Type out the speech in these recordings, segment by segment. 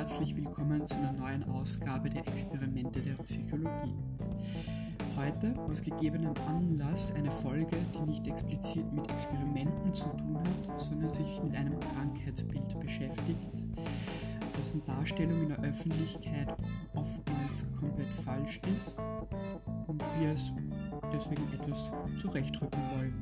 herzlich willkommen zu einer neuen Ausgabe der Experimente der Psychologie. Heute, aus gegebenem Anlass, eine Folge, die nicht explizit mit Experimenten zu tun hat, sondern sich mit einem Krankheitsbild beschäftigt, dessen Darstellung in der Öffentlichkeit oftmals komplett falsch ist und wir es deswegen etwas zurechtrücken wollen.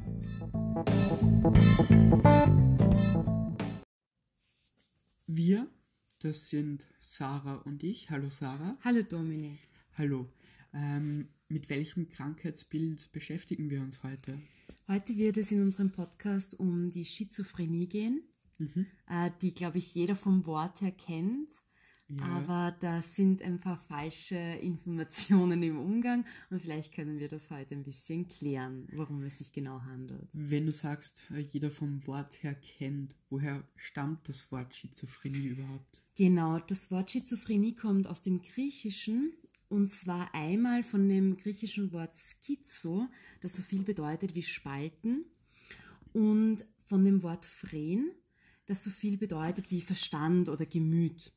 Wir, das sind Sarah und ich. Hallo Sarah. Hallo Dominik. Hallo. Mit welchem Krankheitsbild beschäftigen wir uns heute? Heute wird es in unserem Podcast um die Schizophrenie gehen, die, glaube ich, jeder vom Wort her kennt. Ja. Aber da sind ein paar falsche Informationen im Umgang und vielleicht können wir das heute ein bisschen klären, worum es sich genau handelt. Wenn du sagst, jeder vom Wort her kennt, woher stammt das Wort Schizophrenie überhaupt? Genau, das Wort Schizophrenie kommt aus dem Griechischen und zwar einmal von dem griechischen Wort schizo, das so viel bedeutet wie spalten, und von dem Wort phren, das so viel bedeutet wie Verstand oder Gemüt.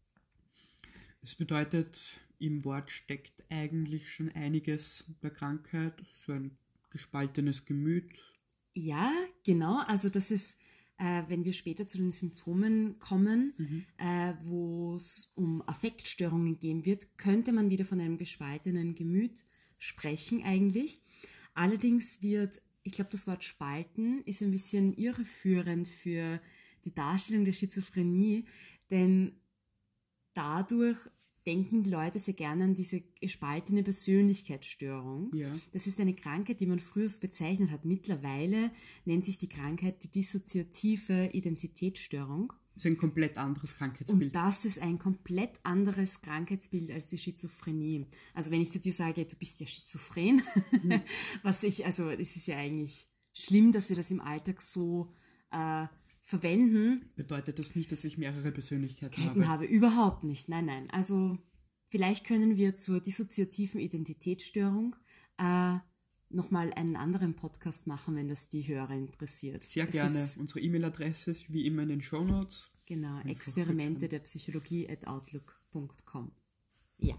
Es bedeutet, im Wort steckt eigentlich schon einiges der Krankheit, so ein gespaltenes Gemüt. Ja, genau. Also das ist, wenn wir später zu den Symptomen kommen, wo es um Affektstörungen gehen wird, könnte man wieder von einem gespaltenen Gemüt sprechen eigentlich. Allerdings ich glaube, das Wort spalten ist ein bisschen irreführend für die Darstellung der Schizophrenie, denn dadurch denken die Leute sehr gerne an diese gespaltene Persönlichkeitsstörung. Ja. Das ist eine Krankheit, die man früher so bezeichnet hat. Mittlerweile nennt sich die Krankheit die dissoziative Identitätsstörung. Das ist ein komplett anderes Krankheitsbild. Und das ist ein komplett anderes Krankheitsbild als die Schizophrenie. Also wenn ich zu dir sage, du bist ja schizophren, es ist ja eigentlich schlimm, dass wir das im Alltag so verwenden. Bedeutet das nicht, dass ich mehrere Persönlichkeiten habe? Überhaupt nicht. Nein. Also vielleicht können wir zur dissoziativen Identitätsstörung nochmal einen anderen Podcast machen, wenn das die Hörer interessiert. Sehr gerne. Unsere E-Mail-Adresse ist wie immer in den Shownotes. Genau, Experimente der Psychologie @outlook.com. Ja.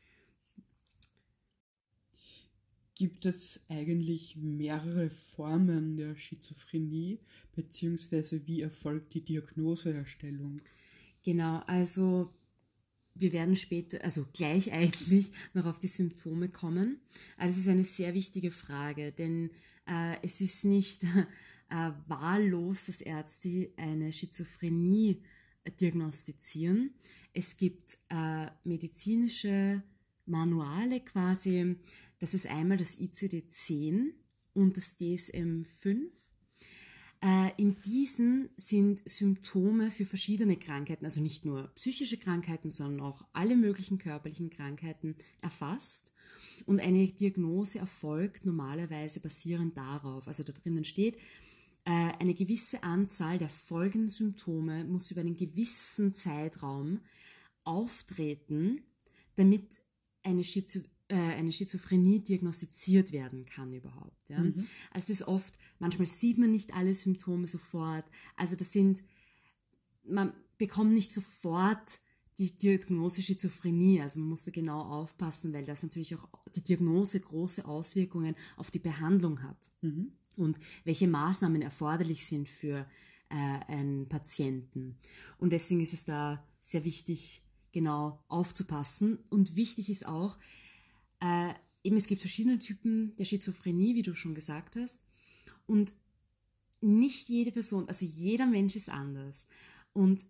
Gibt es eigentlich mehrere Formen der Schizophrenie, beziehungsweise wie erfolgt die Diagnoseerstellung? Genau, also wir werden später, also gleich eigentlich, noch auf die Symptome kommen. Also es ist eine sehr wichtige Frage, denn es ist nicht wahllos, dass Ärzte eine Schizophrenie diagnostizieren. Es gibt medizinische Manuale quasi. Das ist einmal das ICD-10 und das DSM-5. In diesen sind Symptome für verschiedene Krankheiten, also nicht nur psychische Krankheiten, sondern auch alle möglichen körperlichen Krankheiten erfasst. Und eine Diagnose erfolgt normalerweise basierend darauf, also da drinnen steht, eine gewisse Anzahl der folgenden Symptome muss über einen gewissen Zeitraum auftreten, damit eine Schizophrenie diagnostiziert werden kann überhaupt. Ja? Also es ist oft, manchmal sieht man nicht alle Symptome sofort. Also man bekommt nicht sofort die Diagnose Schizophrenie. Also man muss da genau aufpassen, weil das natürlich auch die Diagnose große Auswirkungen auf die Behandlung hat. Und welche Maßnahmen erforderlich sind für einen Patienten. Und deswegen ist es da sehr wichtig, genau aufzupassen. Und wichtig ist auch, es gibt verschiedene Typen der Schizophrenie, wie du schon gesagt hast. Und nicht jede Person, also jeder Mensch ist anders. Und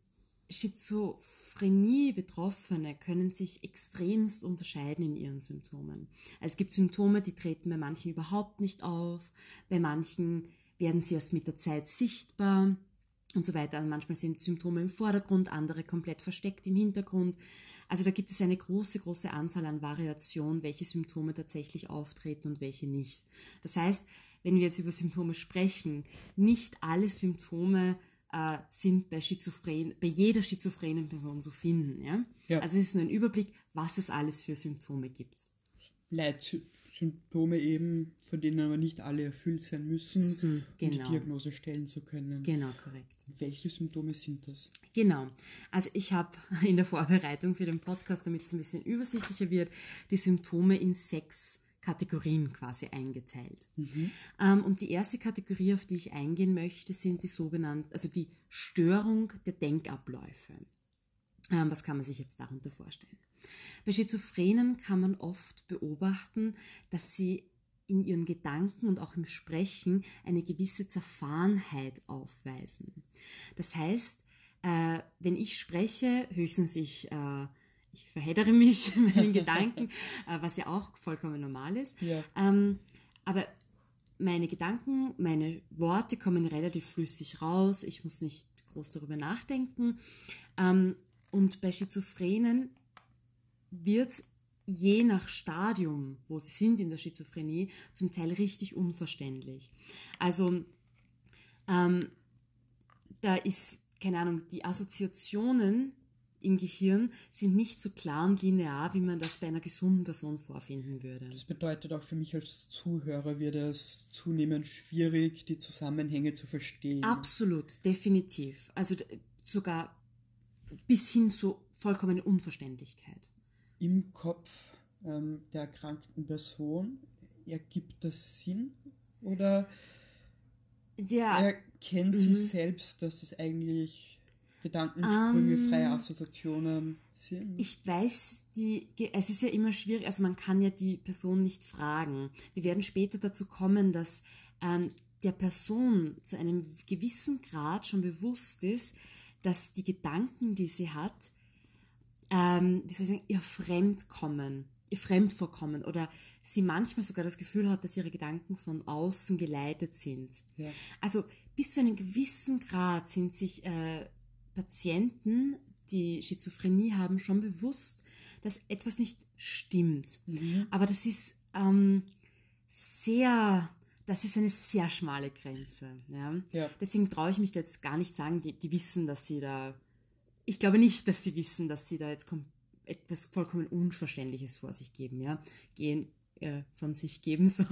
Schizophrenie-Betroffene können sich extremst unterscheiden in ihren Symptomen. Also es gibt Symptome, die treten bei manchen überhaupt nicht auf, bei manchen werden sie erst mit der Zeit sichtbar und so weiter. Und manchmal sind Symptome im Vordergrund, andere komplett versteckt im Hintergrund. Also da gibt es eine große, große Anzahl an Variationen, welche Symptome tatsächlich auftreten und welche nicht. Das heißt, wenn wir jetzt über Symptome sprechen, nicht alle Symptome sind bei jeder schizophrenen Person zu finden. Ja? Ja. Also es ist nur ein Überblick, was es alles für Symptome gibt. Symptome eben, von denen aber nicht alle erfüllt sein müssen, um die Genau. Diagnose stellen zu können. Genau, korrekt. Welche Symptome sind das? Genau. Also ich habe in der Vorbereitung für den Podcast, damit es ein bisschen übersichtlicher wird, die Symptome in 6 Kategorien quasi eingeteilt. Und die erste Kategorie, auf die ich eingehen möchte, sind die sogenannten, also die Störung der Denkabläufe. Was kann man sich jetzt darunter vorstellen? Bei Schizophrenen kann man oft beobachten, dass sie in ihren Gedanken und auch im Sprechen eine gewisse Zerfahrenheit aufweisen. Das heißt, wenn ich spreche, höchstens ich verheddere mich in meinen Gedanken, was ja auch vollkommen normal ist. Ja. Aber meine Gedanken, meine Worte kommen relativ flüssig raus. Ich muss nicht groß darüber nachdenken. Und bei Schizophrenen wird es je nach Stadium, wo sie sind in der Schizophrenie, zum Teil richtig unverständlich. Also da ist, keine Ahnung, die Assoziationen im Gehirn sind nicht so klar und linear, wie man das bei einer gesunden Person vorfinden würde. Das bedeutet auch für mich als Zuhörer wird es zunehmend schwierig, die Zusammenhänge zu verstehen. Absolut, definitiv. Also sogar bis hin zu vollkommene Unverständlichkeit. Im Kopf der erkrankten Person ergibt das Sinn? Oder erkennt sie selbst, dass das eigentlich Gedankensprünge, freie Assoziationen sind? Ich weiß, es ist ja immer schwierig, also man kann ja die Person nicht fragen. Wir werden später dazu kommen, dass der Person zu einem gewissen Grad schon bewusst ist, dass die Gedanken, die sie hat, wie soll ich sagen, ihr fremd vorkommen oder sie manchmal sogar das Gefühl hat, dass ihre Gedanken von außen geleitet sind. Ja. Also bis zu einem gewissen Grad sind sich Patienten, die Schizophrenie haben, schon bewusst, dass etwas nicht stimmt. Aber das ist das ist eine sehr schmale Grenze. Ja? Ja. Deswegen traue ich mich da jetzt gar nicht sagen, die wissen, dass sie da, ich glaube nicht, dass sie wissen, dass sie da jetzt etwas vollkommen Unverständliches vor sich geben, ja, von sich geben, so.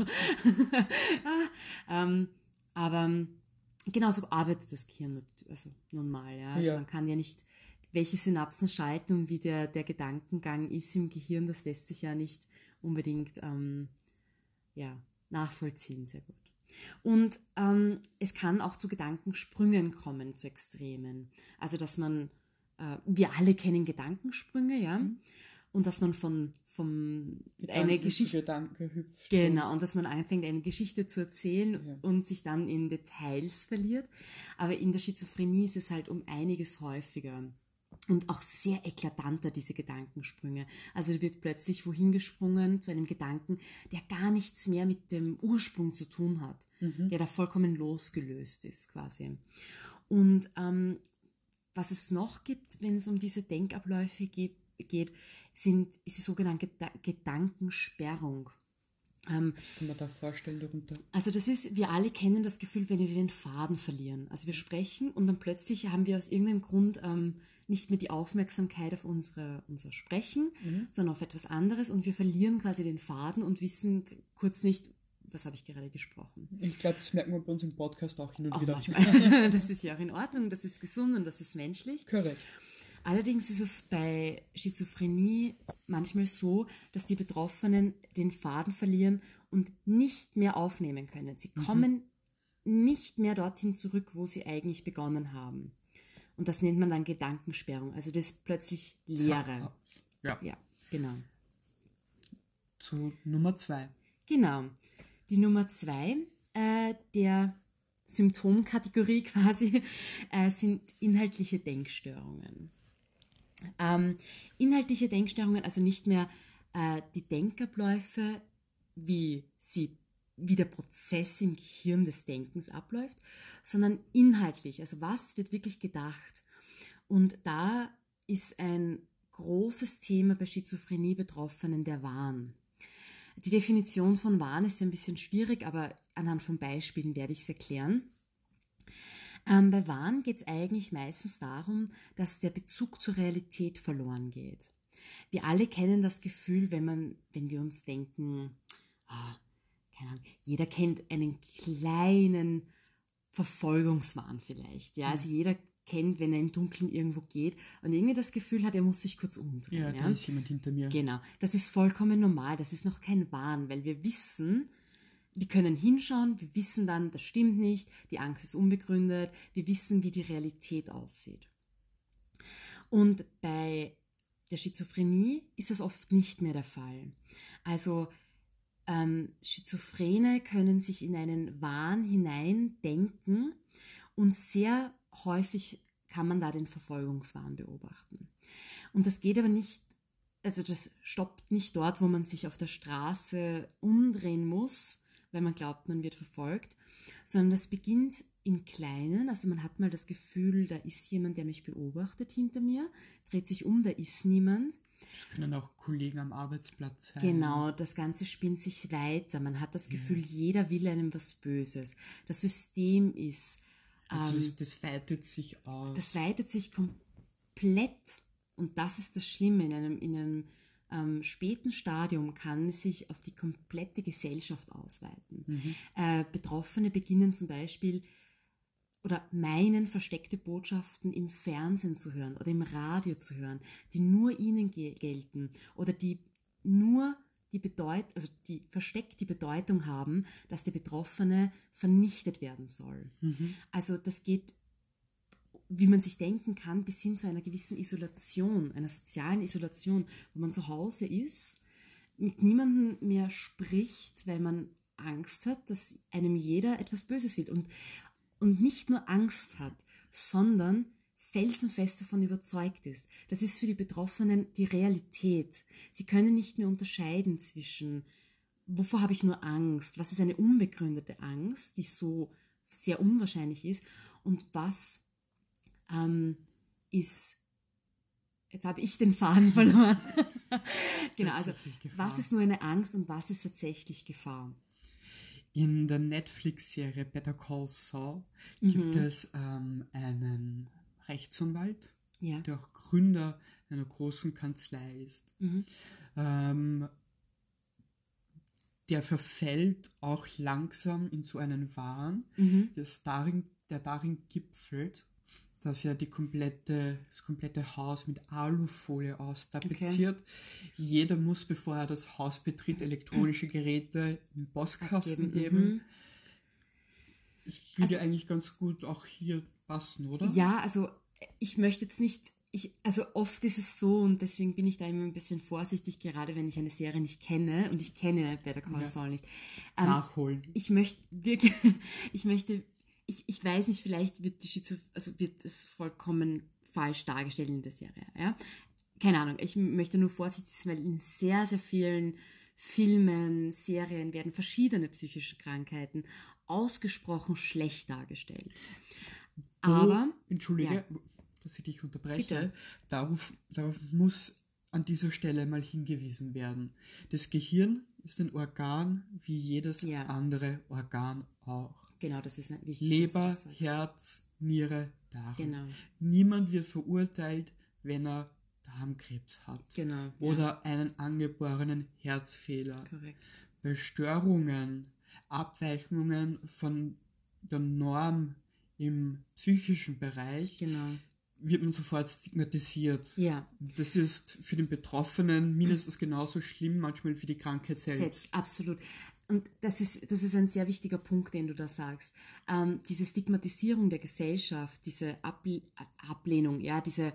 Aber genauso arbeitet das Gehirn, also normal, ja. Also man kann ja nicht, welche Synapsen schalten und wie der Gedankengang ist im Gehirn, das lässt sich ja nicht unbedingt nachvollziehen, sehr gut. Und es kann auch zu Gedankensprüngen kommen, zu Extremen. Also dass man, wir alle kennen Gedankensprünge, ja, und dass man von einer Geschichte, Gedanke hüpft. genau, und dass man anfängt, eine Geschichte zu erzählen und sich dann in Details verliert. Aber in der Schizophrenie ist es halt um einiges häufiger. Und auch sehr eklatanter, diese Gedankensprünge. Also da wird plötzlich wohin gesprungen zu einem Gedanken, der gar nichts mehr mit dem Ursprung zu tun hat, der da vollkommen losgelöst ist quasi. Und was es noch gibt, wenn es um diese Denkabläufe geht, ist die sogenannte Gedankensperrung. Was kann man da vorstellen darunter? Also das ist, wir alle kennen das Gefühl, wenn wir den Faden verlieren. Also wir sprechen und dann plötzlich haben wir aus irgendeinem Grund nicht mehr die Aufmerksamkeit auf unser Sprechen, sondern auf etwas anderes und wir verlieren quasi den Faden und wissen kurz nicht, was habe ich gerade gesprochen. Ich glaube, das merken wir bei uns im Podcast auch hin und wieder. Manchmal. Das ist ja auch in Ordnung, das ist gesund und das ist menschlich. Korrekt. Allerdings ist es bei Schizophrenie manchmal so, dass die Betroffenen den Faden verlieren und nicht mehr aufnehmen können. Sie kommen nicht mehr dorthin zurück, wo sie eigentlich begonnen haben. Und das nennt man dann Gedankensperrung. Also das ist plötzlich Leere. Ja. Ja, genau. Zu Nummer 2. Genau. Die Nummer 2 der Symptomkategorie quasi sind inhaltliche Denkstörungen. Inhaltliche Denkstörungen, also nicht mehr die Denkabläufe, wie der Prozess im Gehirn des Denkens abläuft, sondern inhaltlich, also was wird wirklich gedacht. Und da ist ein großes Thema bei Schizophrenie-Betroffenen der Wahn. Die Definition von Wahn ist ja ein bisschen schwierig, aber anhand von Beispielen werde ich es erklären. Bei Wahn geht es eigentlich meistens darum, dass der Bezug zur Realität verloren geht. Wir alle kennen das Gefühl, wenn wir uns denken, keine Ahnung, jeder kennt einen kleinen Verfolgungswahn vielleicht. Ja? Also jeder kennt, wenn er im Dunkeln irgendwo geht und irgendwie das Gefühl hat, er muss sich kurz umdrehen. Ja, da ist jemand hinter mir. Genau, das ist vollkommen normal, das ist noch kein Wahn, weil wir wissen, wir können hinschauen, wir wissen dann, das stimmt nicht, die Angst ist unbegründet, wir wissen, wie die Realität aussieht. Und bei der Schizophrenie ist das oft nicht mehr der Fall. Also Schizophrene können sich in einen Wahn hineindenken und sehr häufig kann man da den Verfolgungswahn beobachten. Und das geht aber nicht, also das stoppt nicht dort, wo man sich auf der Straße umdrehen muss, weil man glaubt, man wird verfolgt, sondern das beginnt im Kleinen. Also man hat mal das Gefühl, da ist jemand, der mich beobachtet hinter mir, dreht sich um, da ist niemand. Das können auch Kollegen am Arbeitsplatz sein. Genau, das Ganze spinnt sich weiter. Man hat das Gefühl, jeder will einem was Böses. Das System ist... Also das weitet sich aus. Das weitet sich komplett. Und das ist das Schlimme. In einem späten Stadium kann es sich auf die komplette Gesellschaft ausweiten. Betroffene beginnen zum Beispiel oder meinen, versteckte Botschaften im Fernsehen zu hören oder im Radio zu hören, die nur ihnen gelten oder die nur die versteckt die Bedeutung haben, dass der Betroffene vernichtet werden soll. Also das geht, wie man sich denken kann, bis hin zu einer gewissen Isolation, einer sozialen Isolation, wo man zu Hause ist, mit niemandem mehr spricht, weil man Angst hat, dass einem jeder etwas Böses will. Und nicht nur Angst hat, sondern felsenfest davon überzeugt ist. Das ist für die Betroffenen die Realität. Sie können nicht mehr unterscheiden zwischen, wovor habe ich nur Angst, was ist eine unbegründete Angst, die so sehr unwahrscheinlich ist, und was ist, jetzt habe ich den Faden verloren. Genau, also was ist nur eine Angst und was ist tatsächlich Gefahr? In der Netflix-Serie Better Call Saul gibt es einen Rechtsanwalt, der auch Gründer einer großen Kanzlei ist. Der verfällt auch langsam in so einen Wahn, der darin gipfelt, dass er das komplette Haus mit Alufolie austapeziert. Okay. Jeder muss, bevor er das Haus betritt, elektronische Geräte im Postkasten geben. Das würde eigentlich ganz gut auch hier passen, oder? Ja, also ich möchte jetzt nicht, also oft ist es so, und deswegen bin ich da immer ein bisschen vorsichtig, gerade wenn ich eine Serie nicht kenne, und ich kenne Better Call Saul nicht. Nachholen. Ich weiß nicht, vielleicht wird es vollkommen falsch dargestellt in der Serie. Ja? Keine Ahnung, ich möchte nur vorsichtig sein, weil in sehr, sehr vielen Filmen, Serien werden verschiedene psychische Krankheiten ausgesprochen schlecht dargestellt. Entschuldige, dass ich dich unterbreche. Darauf muss an dieser Stelle mal hingewiesen werden. Das Gehirn ist ein Organ wie jedes andere Organ auch. Genau, das ist wichtig. Leber, Herz, Niere, Darm. Genau. Niemand wird verurteilt, wenn er Darmkrebs hat. Genau. Oder einen angeborenen Herzfehler. Korrekt. Bei Störungen, Abweichungen von der Norm im psychischen Bereich wird man sofort stigmatisiert. Ja. Das ist für den Betroffenen mindestens genauso schlimm, manchmal wie die Krankheit selbst. Absolut. Und das ist ein sehr wichtiger Punkt, den du da sagst. Diese Stigmatisierung der Gesellschaft, diese Ablehnung, ja, diese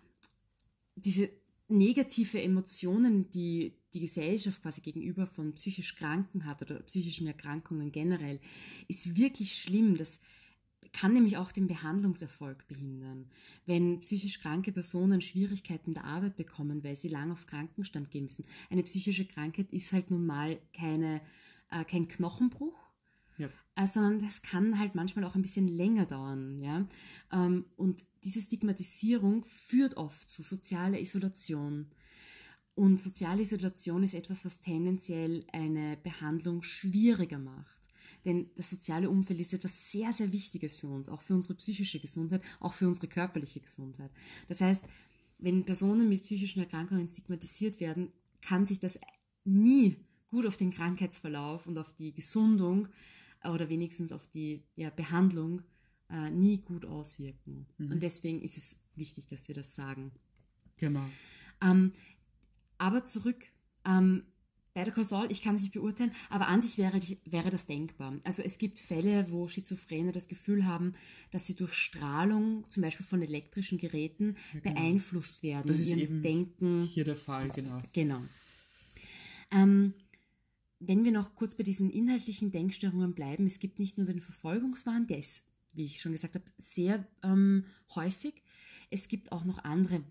negative Emotionen, die die Gesellschaft quasi gegenüber von psychisch Kranken hat oder psychischen Erkrankungen generell, ist wirklich schlimm. Das kann nämlich auch den Behandlungserfolg behindern. Wenn psychisch kranke Personen Schwierigkeiten in der Arbeit bekommen, weil sie lang auf Krankenstand gehen müssen. Eine psychische Krankheit ist halt nun mal kein Knochenbruch, sondern das kann halt manchmal auch ein bisschen länger dauern. Ja? Und diese Stigmatisierung führt oft zu sozialer Isolation. Und soziale Isolation ist etwas, was tendenziell eine Behandlung schwieriger macht. Denn das soziale Umfeld ist etwas sehr, sehr Wichtiges für uns, auch für unsere psychische Gesundheit, auch für unsere körperliche Gesundheit. Das heißt, wenn Personen mit psychischen Erkrankungen stigmatisiert werden, kann sich das nie gut auf den Krankheitsverlauf und auf die Gesundung oder wenigstens auf die Behandlung nie gut auswirken. Und deswegen ist es wichtig, dass wir das sagen. Genau. Aber zurück, Better Call Saul, ich kann es nicht beurteilen, aber an sich wäre das denkbar. Also es gibt Fälle, wo Schizophrene das Gefühl haben, dass sie durch Strahlung, zum Beispiel von elektrischen Geräten, beeinflusst werden. Das in ist ihrem eben Denken. hier der Fall, genau. Genau. Wenn wir noch kurz bei diesen inhaltlichen Denkstörungen bleiben, es gibt nicht nur den Verfolgungswahn, der ist, wie ich schon gesagt habe, sehr häufig. Es gibt auch noch andere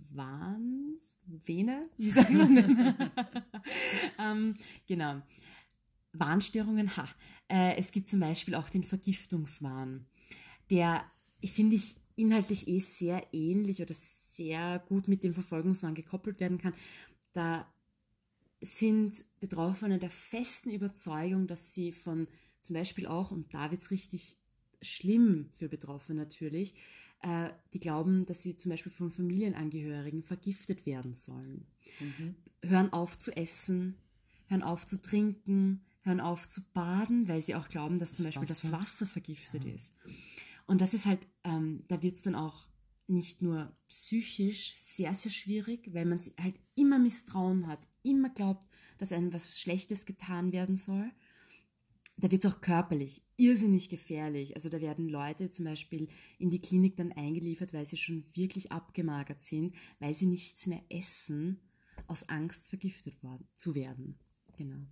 wie sagt man denn? Genau. Wahnstörungen, es gibt zum Beispiel auch den Vergiftungswahn, der, finde ich, inhaltlich sehr ähnlich oder sehr gut mit dem Verfolgungswahn gekoppelt werden kann. Da sind Betroffene der festen Überzeugung, dass sie von zum Beispiel auch, und da wird es richtig schlimm für Betroffene natürlich, die glauben, dass sie zum Beispiel von Familienangehörigen vergiftet werden sollen. Hören auf zu essen, hören auf zu trinken, hören auf zu baden, weil sie auch glauben, dass zum Beispiel das Wasser vergiftet ist. Und das ist halt, da wird es dann auch nicht nur psychisch sehr, sehr schwierig, weil man halt immer Misstrauen hat, immer glaubt, dass einem was Schlechtes getan werden soll. Da wird es auch körperlich irrsinnig gefährlich. Also da werden Leute zum Beispiel in die Klinik dann eingeliefert, weil sie schon wirklich abgemagert sind, weil sie nichts mehr essen, aus Angst vergiftet zu werden. Genau.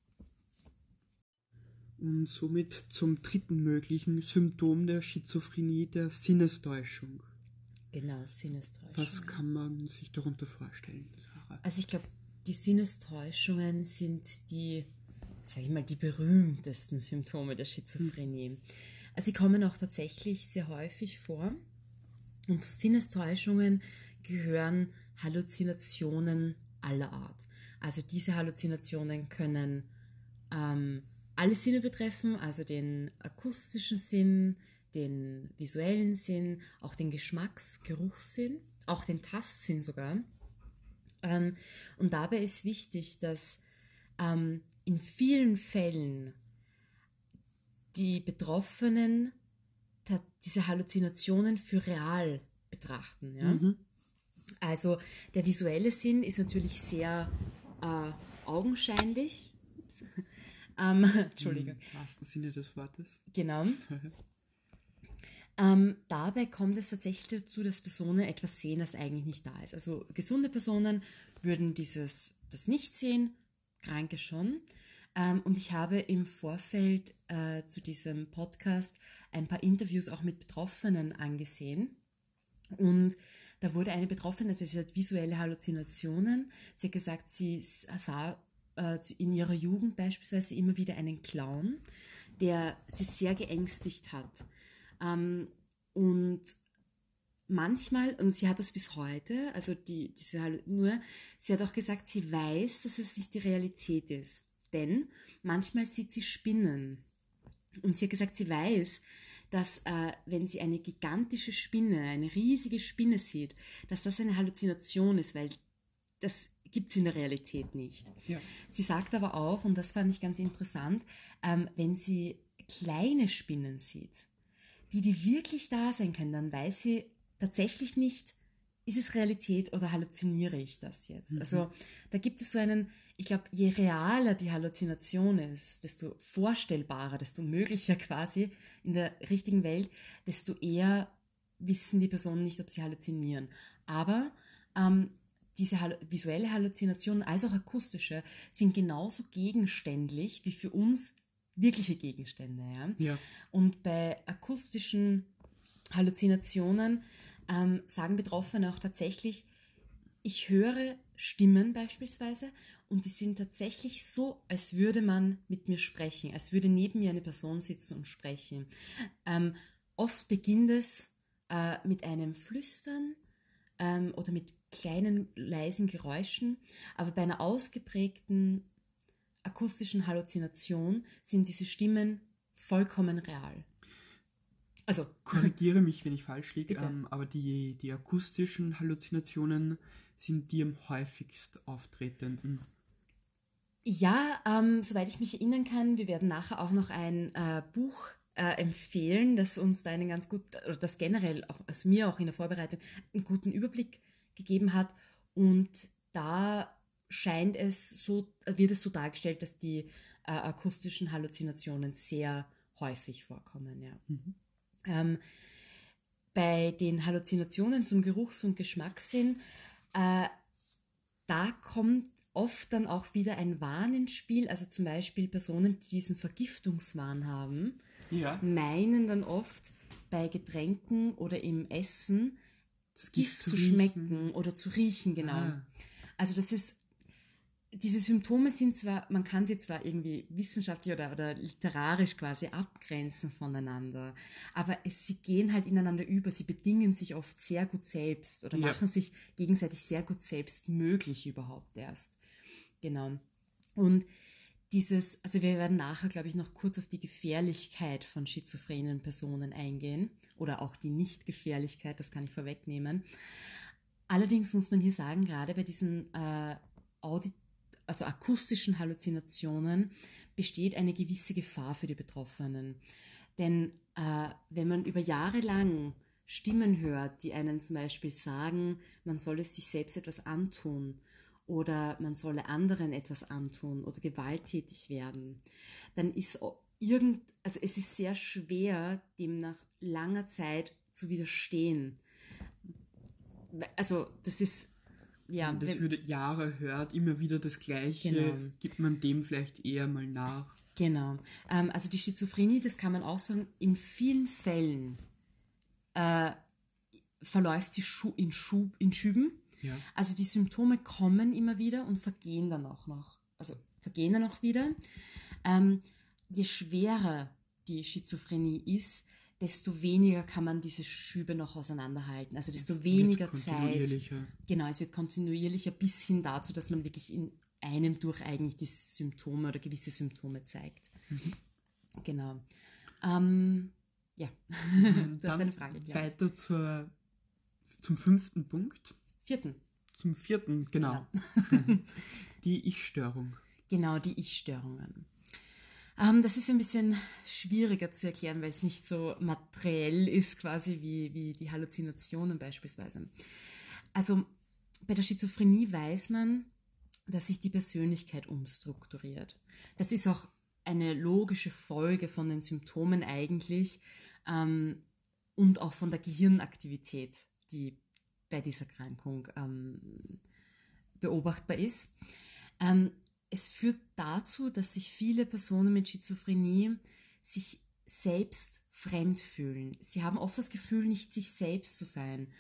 Und somit zum dritten möglichen Symptom der Schizophrenie, der Sinnestäuschung. Genau, Sinnestäuschung. Was kann man sich darunter vorstellen, Sarah? Also ich glaube, die Sinnestäuschungen sind die berühmtesten Symptome der Schizophrenie. Also sie kommen auch tatsächlich sehr häufig vor. Und zu Sinnestäuschungen gehören Halluzinationen aller Art. Also diese Halluzinationen können alle Sinne betreffen, also den akustischen Sinn, den visuellen Sinn, auch den Geschmacks-Geruchssinn, auch den Tastsinn sogar. Und dabei ist wichtig, dass in vielen Fällen die Betroffenen diese Halluzinationen für real betrachten. Ja? Also der visuelle Sinn ist natürlich sehr augenscheinlich. Entschuldigung. Im wahrsten Sinne des Wortes. Genau. Dabei kommt es tatsächlich dazu, dass Personen etwas sehen, das eigentlich nicht da ist. Also gesunde Personen würden das nicht sehen, Kranke schon. Und ich habe im Vorfeld zu diesem Podcast ein paar Interviews auch mit Betroffenen angesehen. Und da wurde eine Betroffene, also sie hat visuelle Halluzinationen. Sie hat gesagt, sie sah in ihrer Jugend beispielsweise immer wieder einen Clown, der sie sehr geängstigt hat. Und manchmal, und sie hat das bis heute, also sie hat auch gesagt, sie weiß, dass es nicht die Realität ist. Denn manchmal sieht sie Spinnen. Und sie hat gesagt, sie weiß, dass wenn sie eine gigantische Spinne, eine riesige Spinne sieht, dass das eine Halluzination ist, weil das gibt es in der Realität nicht. Ja. Sie sagt aber auch, und das fand ich ganz interessant, wenn sie kleine Spinnen sieht, die wirklich da sein können, dann weiß sie tatsächlich nicht, ist es Realität oder halluziniere ich das jetzt? Also da gibt es so einen, ich glaube, je realer die Halluzination ist, desto vorstellbarer, desto möglicher quasi in der richtigen Welt, desto eher wissen die Personen nicht, ob sie halluzinieren. Aber diese visuelle Halluzination als auch akustische sind genauso gegenständlich wie für uns wirkliche Gegenstände. Ja? Ja. Und bei akustischen Halluzinationen sagen Betroffene auch tatsächlich, ich höre Stimmen beispielsweise und die sind tatsächlich so, als würde man mit mir sprechen, als würde neben mir eine Person sitzen und sprechen. Oft beginnt es mit einem Flüstern oder mit kleinen, leisen Geräuschen, aber bei einer ausgeprägten akustischen Halluzination sind diese Stimmen vollkommen real. Also korrigiere mich, wenn ich falsch liege, Bitte. aber die akustischen Halluzinationen sind die am häufigst auftretenden. Ja, soweit ich mich erinnern kann, wir werden nachher auch noch ein Buch empfehlen, das uns da einen ganz gut, oder das generell auch, also mir auch in der Vorbereitung einen guten Überblick gegeben hat. Und da wird es so dargestellt, dass die akustischen Halluzinationen sehr häufig vorkommen. Ja. Ähm, bei den Halluzinationen zum Geruchs- und Geschmackssinn, da kommt oft dann auch wieder ein Wahn ins Spiel. Also zum Beispiel Personen, die diesen Vergiftungswahn haben, Ja. meinen dann oft bei Getränken oder im Essen Das Gift zu riechen. schmecken oder zu riechen, genau. Ah. Also diese Symptome sind zwar, man kann sie zwar irgendwie wissenschaftlich oder literarisch quasi abgrenzen voneinander, aber sie gehen halt ineinander über, sie bedingen sich oft sehr gut selbst oder Ja. machen sich gegenseitig sehr gut selbst möglich überhaupt erst. Genau. Und also wir werden nachher, glaube ich, noch kurz auf die Gefährlichkeit von schizophrenen Personen eingehen oder auch die Nicht-Gefährlichkeit, das kann ich vorwegnehmen. Allerdings muss man hier sagen, gerade bei diesen also akustischen Halluzinationen besteht eine gewisse Gefahr für die Betroffenen. Denn wenn man über Jahre lang Stimmen hört, die einen zum Beispiel sagen, man solle sich selbst etwas antun oder man solle anderen etwas antun oder gewalttätig werden, dann also es ist sehr schwer, dem nach langer Zeit zu widerstehen. Also das ist, ja. Wenn man das würde Jahre hört, immer wieder das Gleiche, Genau. gibt man dem vielleicht eher mal nach. Genau. Also die Schizophrenie, das kann man auch sagen, in vielen Fällen verläuft sie in Schüben. Ja. Also die Symptome kommen immer wieder und vergehen dann auch noch. Also vergehen dann auch wieder. Je schwerer die Schizophrenie ist, desto weniger kann man diese Schübe noch auseinanderhalten. Also desto weniger Zeit. Genau, es wird kontinuierlicher bis hin dazu, dass man wirklich in einem durch eigentlich die Symptome oder gewisse Symptome zeigt. Genau. Ja, du hast eine Frage, glaube ich. Weiter zum 5. Punkt. 4. Zum 4., genau. Die Ich-Störung. Genau, die Ich-Störungen. Das ist ein bisschen schwieriger zu erklären, weil es nicht so materiell ist quasi wie die Halluzinationen beispielsweise. Also bei der Schizophrenie weiß man, dass sich die Persönlichkeit umstrukturiert. Das ist auch eine logische Folge von den Symptomen eigentlich und auch von der Gehirnaktivität, die bei dieser Erkrankung beobachtbar ist. Es führt dazu, dass sich viele Personen mit Schizophrenie sich selbst fremd fühlen. Sie haben oft das Gefühl, nicht sich selbst zu sein.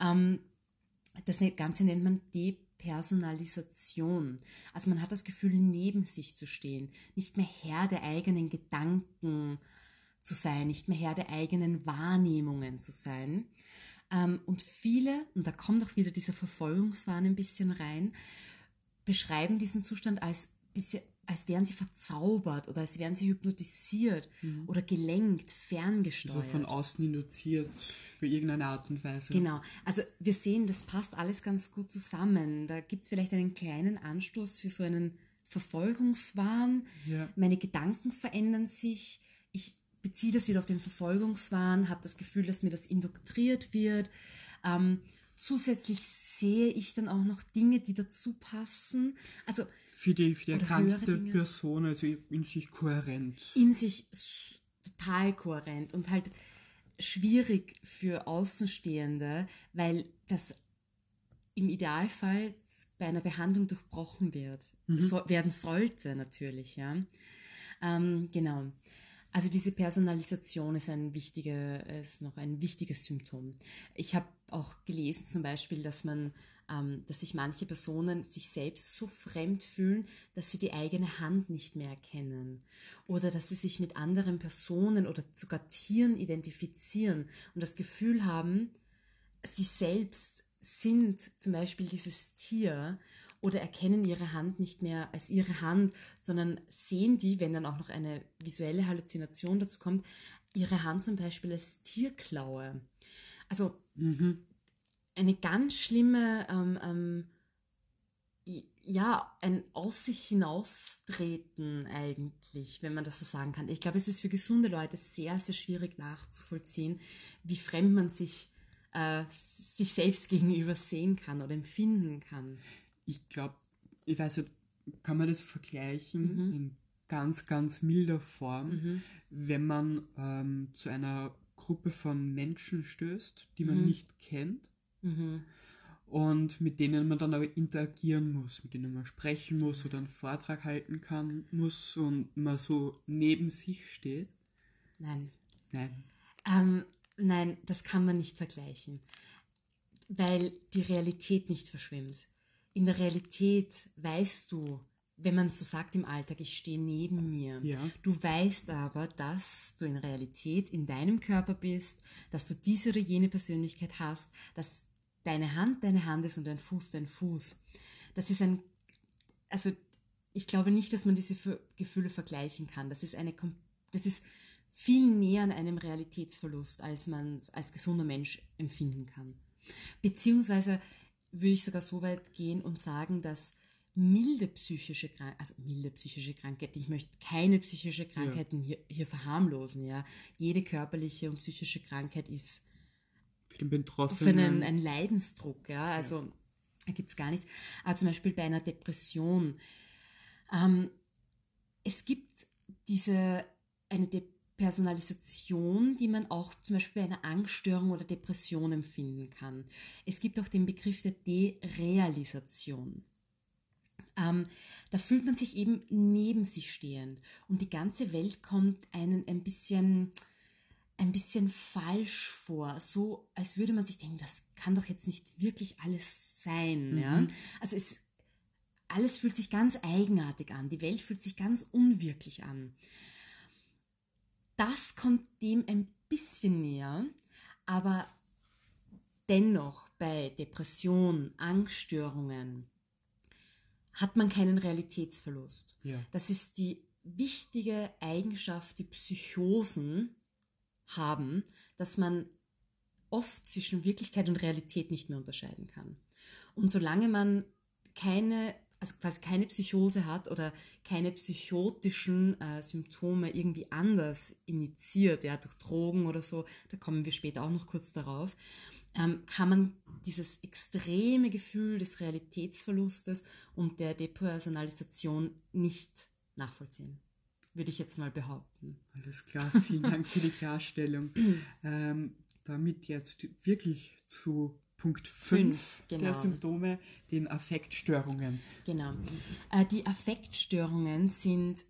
Das Ganze nennt man Depersonalisation. Also man hat das Gefühl, neben sich zu stehen, nicht mehr Herr der eigenen Gedanken zu sein, nicht mehr Herr der eigenen Wahrnehmungen zu sein. Und viele, und da kommt auch wieder dieser Verfolgungswahn ein bisschen rein, beschreiben diesen Zustand als wären sie verzaubert oder als wären sie hypnotisiert oder gelenkt, ferngesteuert. Also von außen induziert, für irgendeine Art und Weise. Genau, also wir sehen, das passt alles ganz gut zusammen. Da gibt es vielleicht einen kleinen Anstoß für so einen Verfolgungswahn. Ja. Meine Gedanken verändern sich. Ich beziehe das wieder auf den Verfolgungswahn, habe das Gefühl, dass mir das indoktriert wird. Zusätzlich sehe ich dann auch noch Dinge, die dazu passen. Also für die erkrankte Person, also in sich kohärent. In sich total kohärent und halt schwierig für Außenstehende, weil das im Idealfall bei einer Behandlung durchbrochen werden sollte natürlich. Ja? Genau. Also diese Personalisation ist noch ein wichtiges Symptom. Ich habe auch gelesen zum Beispiel, dass sich manche Personen sich selbst so fremd fühlen, dass sie die eigene Hand nicht mehr erkennen oder dass sie sich mit anderen Personen oder sogar Tieren identifizieren und das Gefühl haben, sie selbst sind zum Beispiel dieses Tier oder erkennen ihre Hand nicht mehr als ihre Hand, sondern sehen die, wenn dann auch noch eine visuelle Halluzination dazu kommt, ihre Hand zum Beispiel als Tierklaue. Also eine ganz schlimme ja, ein aus sich hinaustreten eigentlich, wenn man das so sagen kann. Ich glaube, es ist für gesunde Leute sehr, sehr schwierig nachzuvollziehen, wie fremd man sich selbst gegenüber sehen kann oder empfinden kann. Ich glaube, ich weiß nicht, kann man das vergleichen in ganz, ganz milder Form, wenn man zu einer Gruppe von Menschen stößt, die man nicht kennt und mit denen man dann aber interagieren muss, mit denen man sprechen muss oder einen Vortrag halten muss und man so neben sich steht. Nein. Nein. Nein, das kann man nicht vergleichen, weil die Realität nicht verschwimmt. In der Realität weißt du, wenn man so sagt im Alltag, ich stehe neben mir. Ja. Du weißt aber, dass du in Realität in deinem Körper bist, dass du diese oder jene Persönlichkeit hast, dass deine Hand ist und dein Fuß. Das ist also ich glaube nicht, dass man diese Gefühle vergleichen kann. Das ist viel näher an einem Realitätsverlust, als man es als gesunder Mensch empfinden kann. Beziehungsweise würde ich sogar so weit gehen und sagen, dass milde psychische Krankheiten, ich möchte keine psychische Krankheiten hier verharmlosen, ja. Jede körperliche und psychische Krankheit ist für den Betroffenen ein Leidensdruck, ja. Also da gibt es gar nichts. Aber zum Beispiel bei einer Depression, es gibt eine Depersonalisation, die man auch zum Beispiel bei einer Angststörung oder Depression empfinden kann. Es gibt auch den Begriff der Derealisation. Da fühlt man sich eben neben sich stehend und die ganze Welt kommt einem ein bisschen falsch vor, so als würde man sich denken, das kann doch jetzt nicht wirklich alles sein. Ja? Also alles fühlt sich ganz eigenartig an, die Welt fühlt sich ganz unwirklich an. Das kommt dem ein bisschen näher, aber dennoch bei Depressionen, Angststörungen hat man keinen Realitätsverlust. Ja. Das ist die wichtige Eigenschaft, die Psychosen haben, dass man oft zwischen Wirklichkeit und Realität nicht mehr unterscheiden kann. Und solange man keine Psychose hat oder keine psychotischen Symptome irgendwie anders initiiert, ja, durch Drogen oder so, da kommen wir später auch noch kurz darauf, kann man dieses extreme Gefühl des Realitätsverlustes und der Depersonalisation nicht nachvollziehen. Würde ich jetzt mal behaupten. Alles klar, vielen Dank für die Klarstellung. Damit jetzt wirklich zu Punkt 5 genau. Der Symptome, den Affektstörungen. Genau. Die Affektstörungen sind,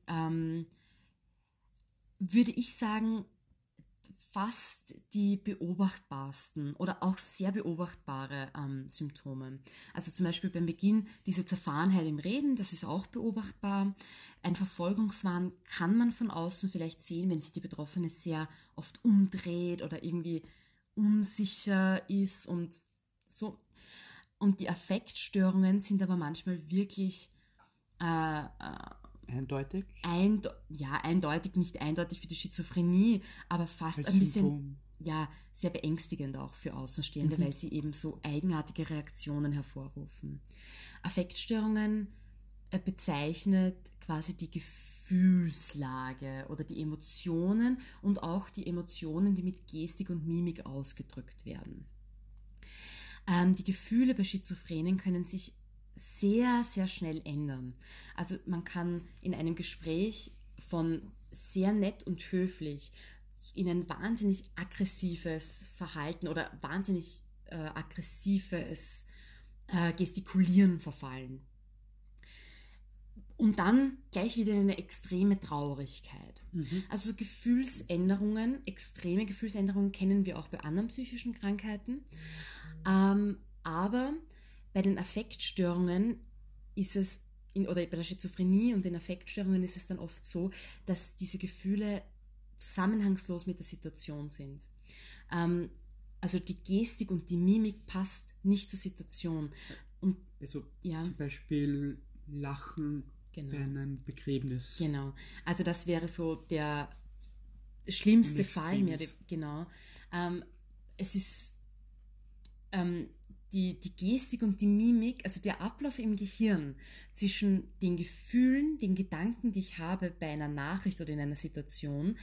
würde ich sagen, fast die beobachtbarsten oder auch sehr beobachtbare Symptome. Also zum Beispiel beim Beginn diese Zerfahrenheit im Reden, das ist auch beobachtbar. Ein Verfolgungswahn kann man von außen vielleicht sehen, wenn sich die Betroffene sehr oft umdreht oder irgendwie unsicher ist und so. Und die Affektstörungen sind aber manchmal wirklich eindeutig? Eindeutig, nicht eindeutig für die Schizophrenie, aber fast als ein bisschen Symptom. sehr beängstigend auch für Außenstehende, weil sie eben so eigenartige Reaktionen hervorrufen. Affektstörungen bezeichnet quasi die Gefühlslage oder die Emotionen und auch die Emotionen, die mit Gestik und Mimik ausgedrückt werden. Die Gefühle bei Schizophrenen können sich sehr, sehr schnell ändern. Also man kann in einem Gespräch von sehr nett und höflich in ein wahnsinnig aggressives Verhalten oder wahnsinnig aggressives Gestikulieren verfallen. Und dann gleich wieder in eine extreme Traurigkeit. Also extreme Gefühlsänderungen kennen wir auch bei anderen psychischen Krankheiten. Aber bei den Affektstörungen ist es, oder bei der Schizophrenie und den Affektstörungen ist es dann oft so, dass diese Gefühle zusammenhangslos mit der Situation sind. Also die Gestik und die Mimik passt nicht zur Situation. Und, also zum Beispiel Lachen bei einem Begräbnis. Genau, also das wäre so der schlimmste Fall. Es ist die Gestik und die Mimik, also der Ablauf im Gehirn zwischen den Gefühlen, den Gedanken, die ich habe bei einer Nachricht oder in einer Situation,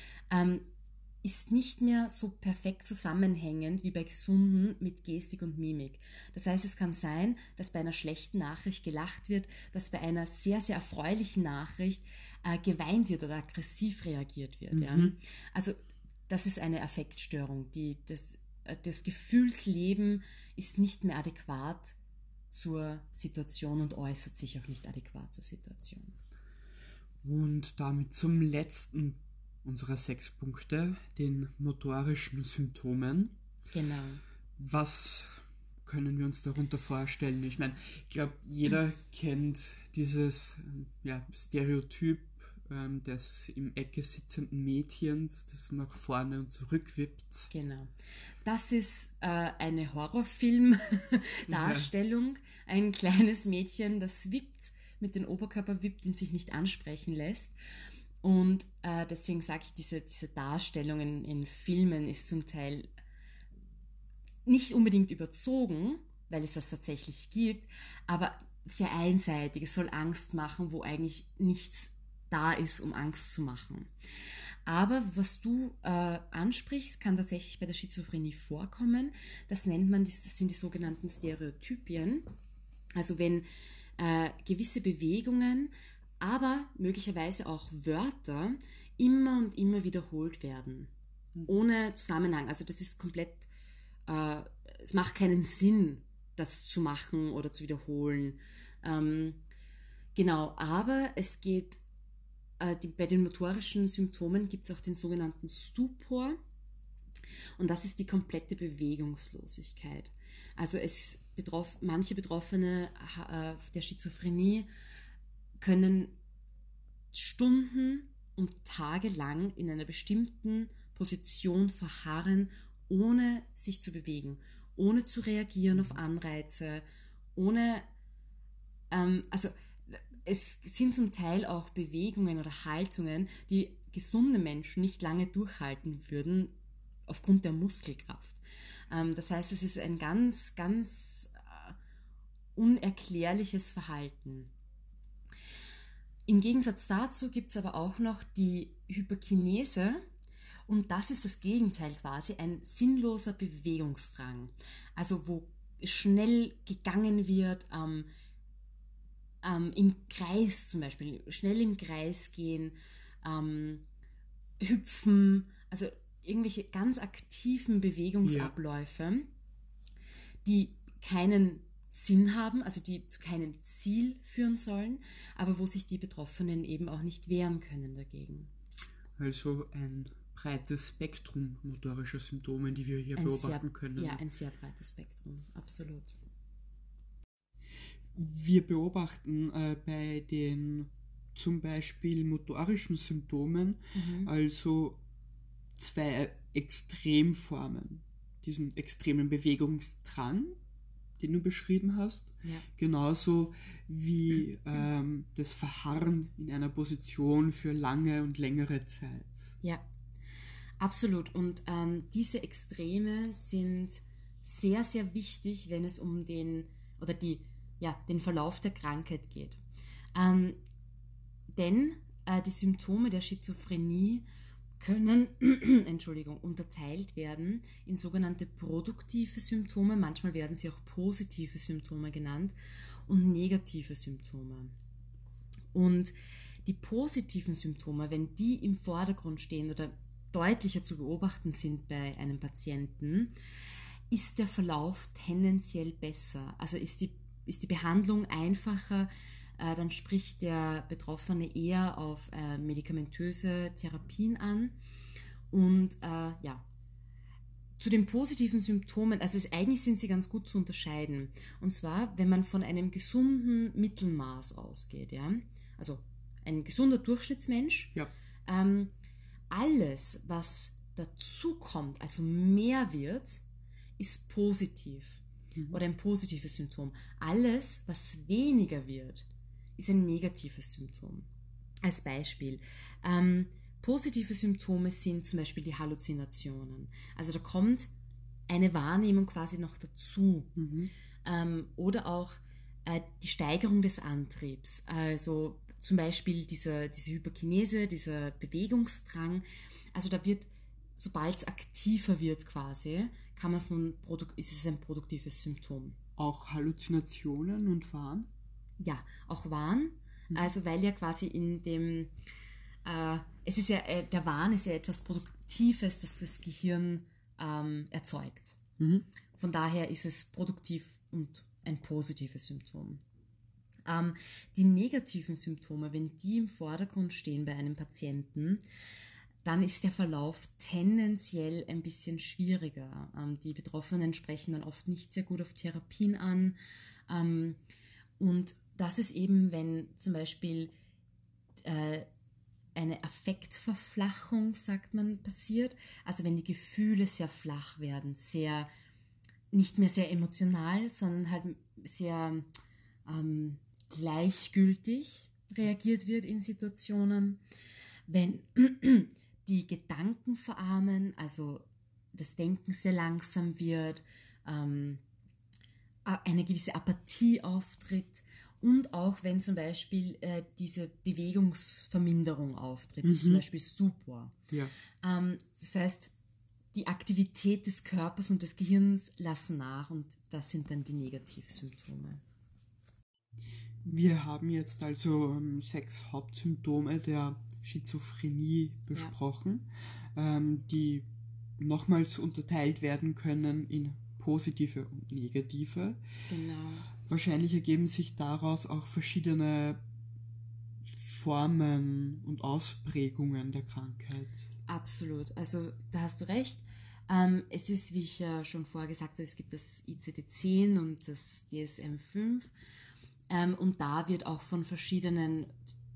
ist nicht mehr so perfekt zusammenhängend wie bei Gesunden mit Gestik und Mimik. Das heißt, es kann sein, dass bei einer schlechten Nachricht gelacht wird, dass bei einer sehr, sehr erfreulichen Nachricht geweint wird oder aggressiv reagiert wird. Ja? Also das ist eine Affektstörung. Das Gefühlsleben ist nicht mehr adäquat zur Situation und äußert sich auch nicht adäquat zur Situation. Und damit zum letzten unserer 6 Punkte, den motorischen Symptomen. Genau. Was können wir uns darunter vorstellen? Ich meine, ich glaube, jeder kennt dieses Stereotyp des im Ecke sitzenden Mädchens, das nach vorne und zurück wippt. Genau. Das ist eine Horrorfilm-Darstellung. Ein kleines Mädchen, das wippt, mit dem Oberkörper wippt und sich nicht ansprechen lässt. Und deswegen sage ich, diese Darstellung in Filmen ist zum Teil nicht unbedingt überzogen, weil es das tatsächlich gibt, aber sehr einseitig. Es soll Angst machen, wo eigentlich nichts da ist, um Angst zu machen. Aber was du ansprichst, kann tatsächlich bei der Schizophrenie vorkommen. Das sind die sogenannten Stereotypien. Also wenn gewisse Bewegungen, aber möglicherweise auch Wörter immer und immer wiederholt werden. Ohne Zusammenhang. Also das ist komplett, es macht keinen Sinn, das zu machen oder zu wiederholen. Genau, aber es geht, bei den motorischen Symptomen gibt es auch den sogenannten Stupor. Und das ist die komplette Bewegungslosigkeit. Also manche Betroffene der Schizophrenie können Stunden und Tage lang in einer bestimmten Position verharren, ohne sich zu bewegen, ohne zu reagieren auf Anreize, also es sind zum Teil auch Bewegungen oder Haltungen, die gesunde Menschen nicht lange durchhalten würden aufgrund der Muskelkraft. Das heißt, es ist ein ganz, ganz unerklärliches Verhalten. Im Gegensatz dazu gibt es aber auch noch die Hyperkinese und das ist das Gegenteil quasi, ein sinnloser Bewegungsdrang. Also wo schnell gegangen wird, im Kreis zum Beispiel, schnell im Kreis gehen, hüpfen, also irgendwelche ganz aktiven Bewegungsabläufe, die keinen Sinn haben, also die zu keinem Ziel führen sollen, aber wo sich die Betroffenen eben auch nicht wehren können dagegen. Also ein breites Spektrum motorischer Symptome, die wir hier beobachten können. Ja, ein sehr breites Spektrum, absolut. Wir beobachten bei den zum Beispiel motorischen Symptomen also 2 Extremformen. Diesen extremen Bewegungsdrang, den du beschrieben hast, genauso wie das Verharren in einer Position für lange und längere Zeit. Ja, absolut. Und diese Extreme sind sehr, sehr wichtig, wenn es um den Verlauf der Krankheit geht. Denn die Symptome der Schizophrenie können unterteilt werden in sogenannte produktive Symptome, manchmal werden sie auch positive Symptome genannt, und negative Symptome. Und die positiven Symptome, wenn die im Vordergrund stehen oder deutlicher zu beobachten sind bei einem Patienten, ist der Verlauf tendenziell besser. Also ist die Behandlung einfacher, dann spricht der Betroffene eher auf medikamentöse Therapien an. Und zu den positiven Symptomen, also eigentlich sind sie ganz gut zu unterscheiden. Und zwar, wenn man von einem gesunden Mittelmaß ausgeht, ja, also ein gesunder Durchschnittsmensch, alles, was dazukommt, also mehr wird, ist positiv oder ein positives Symptom. Alles, was weniger wird, ist ein negatives Symptom. Als Beispiel, positive Symptome sind zum Beispiel die Halluzinationen. Also da kommt eine Wahrnehmung quasi noch dazu. Oder auch die Steigerung des Antriebs. Also zum Beispiel diese Hyperkinese, dieser Bewegungsdrang. Also da wird, sobald es aktiver wird quasi, ist es ein produktives Symptom. Auch Halluzinationen und Wahn? Ja, auch Wahn. Also weil ja quasi in dem, es ist ja, der Wahn ist ja etwas Produktives, das das Gehirn erzeugt. Von daher ist es produktiv und ein positives Symptom. Die negativen Symptome, wenn die im Vordergrund stehen bei einem Patienten, dann ist der Verlauf tendenziell ein bisschen schwieriger. Die Betroffenen sprechen dann oft nicht sehr gut auf Therapien an. Und das ist eben, wenn zum Beispiel eine Affektverflachung, sagt man, passiert. Also wenn die Gefühle sehr flach werden, nicht mehr sehr emotional, sondern halt sehr gleichgültig reagiert wird in Situationen. Wenn die Gedanken verarmen, also das Denken sehr langsam wird, eine gewisse Apathie auftritt und auch wenn zum Beispiel diese Bewegungsverminderung auftritt, zum Beispiel Stupor. Ja. Das heißt, die Aktivität des Körpers und des Gehirns lassen nach und das sind dann die Negativsymptome. Wir haben jetzt also 6 Hauptsymptome der Schizophrenie besprochen, die nochmals unterteilt werden können in positive und negative. Genau. Wahrscheinlich ergeben sich daraus auch verschiedene Formen und Ausprägungen der Krankheit. Absolut, also da hast du recht. Es ist, wie ich ja schon vorher gesagt habe, es gibt das ICD-10 und das DSM-5 und da wird auch von verschiedenen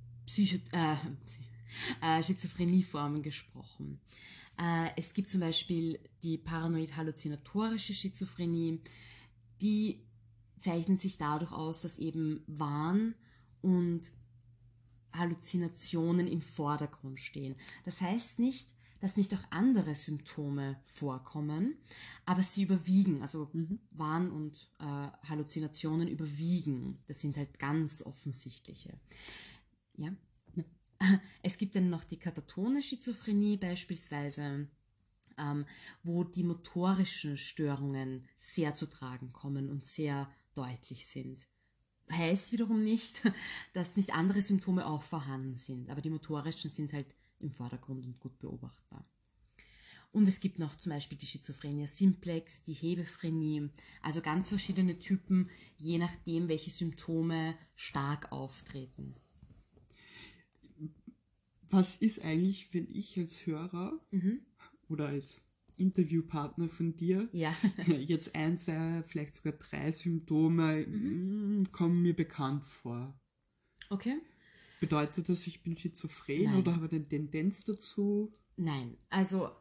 Schizophrenieformen gesprochen. Es gibt zum Beispiel die paranoid-halluzinatorische Schizophrenie, die zeichnet sich dadurch aus, dass eben Wahn und Halluzinationen im Vordergrund stehen. Das heißt nicht, dass nicht auch andere Symptome vorkommen, aber sie überwiegen, also Wahn und Halluzinationen überwiegen. Das sind halt ganz offensichtliche. Ja? Es gibt dann noch die katatone Schizophrenie beispielsweise, wo die motorischen Störungen sehr zu tragen kommen und sehr deutlich sind. Heißt wiederum nicht, dass nicht andere Symptome auch vorhanden sind, aber die motorischen sind halt im Vordergrund und gut beobachtbar. Und es gibt noch zum Beispiel die Schizophrenia simplex, die Hebephrenie, also ganz verschiedene Typen, je nachdem, welche Symptome stark auftreten. Was ist eigentlich, wenn ich als Hörer oder als Interviewpartner von dir jetzt 1, 2, vielleicht sogar 3 Symptome kommen mir bekannt vor? Okay. Bedeutet das, ich bin schizophren oder habe eine Tendenz dazu? Nein, also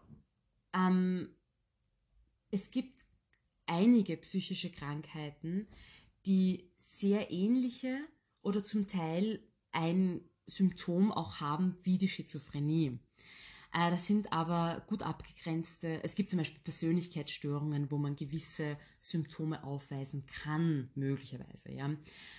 es gibt einige psychische Krankheiten, die sehr ähnliche oder zum Teil ein Symptom auch haben wie die Schizophrenie. Das sind aber gut abgegrenzte, es gibt zum Beispiel Persönlichkeitsstörungen, wo man gewisse Symptome aufweisen kann, möglicherweise. Ja.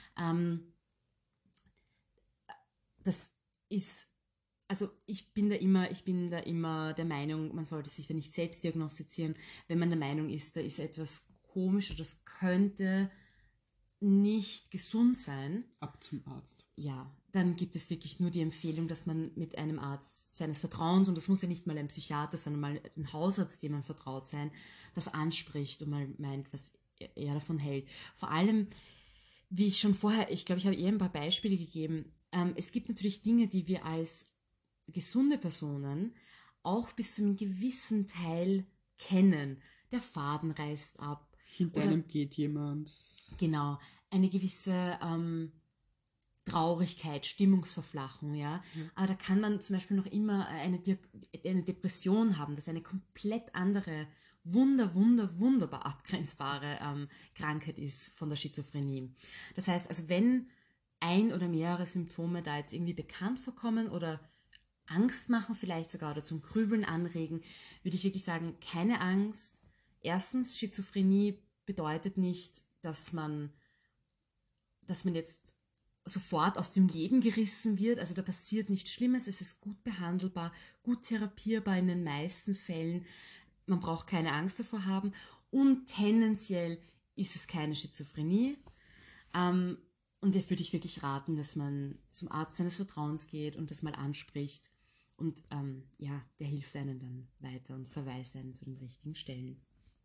Das ist, also ich bin da immer der Meinung, man sollte sich da nicht selbst diagnostizieren, wenn man der Meinung ist, da ist etwas komisch oder das könnte nicht gesund sein. Ab zum Arzt. Ja, dann gibt es wirklich nur die Empfehlung, dass man mit einem Arzt seines Vertrauens, und das muss ja nicht mal ein Psychiater, sondern mal ein Hausarzt, dem man vertraut sein, das anspricht und mal meint, was er davon hält. Vor allem, wie ich schon vorher, ich glaube, ich habe eher ein paar Beispiele gegeben, es gibt natürlich Dinge, die wir als gesunde Personen auch bis zu einem gewissen Teil kennen. Der Faden reißt ab. Hinter einem geht jemand. Genau, eine gewisse Traurigkeit, Stimmungsverflachung, ja. Aber da kann man zum Beispiel noch immer eine Depression haben, das eine komplett andere, wunderbar abgrenzbare Krankheit ist von der Schizophrenie. Das heißt, also wenn ein oder mehrere Symptome da jetzt irgendwie bekannt vorkommen oder Angst machen vielleicht sogar oder zum Grübeln anregen, würde ich wirklich sagen, keine Angst, erstens, Schizophrenie bedeutet nicht, dass man jetzt sofort aus dem Leben gerissen wird. Also da passiert nichts Schlimmes, es ist gut behandelbar, gut therapierbar in den meisten Fällen. Man braucht keine Angst davor haben. Und tendenziell ist es keine Schizophrenie. Und da würde ich wirklich raten, dass man zum Arzt seines Vertrauens geht und das mal anspricht. Und ja, der hilft einem dann weiter und verweist einen zu den richtigen Stellen.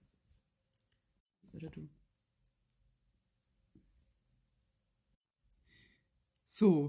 Oder du? So,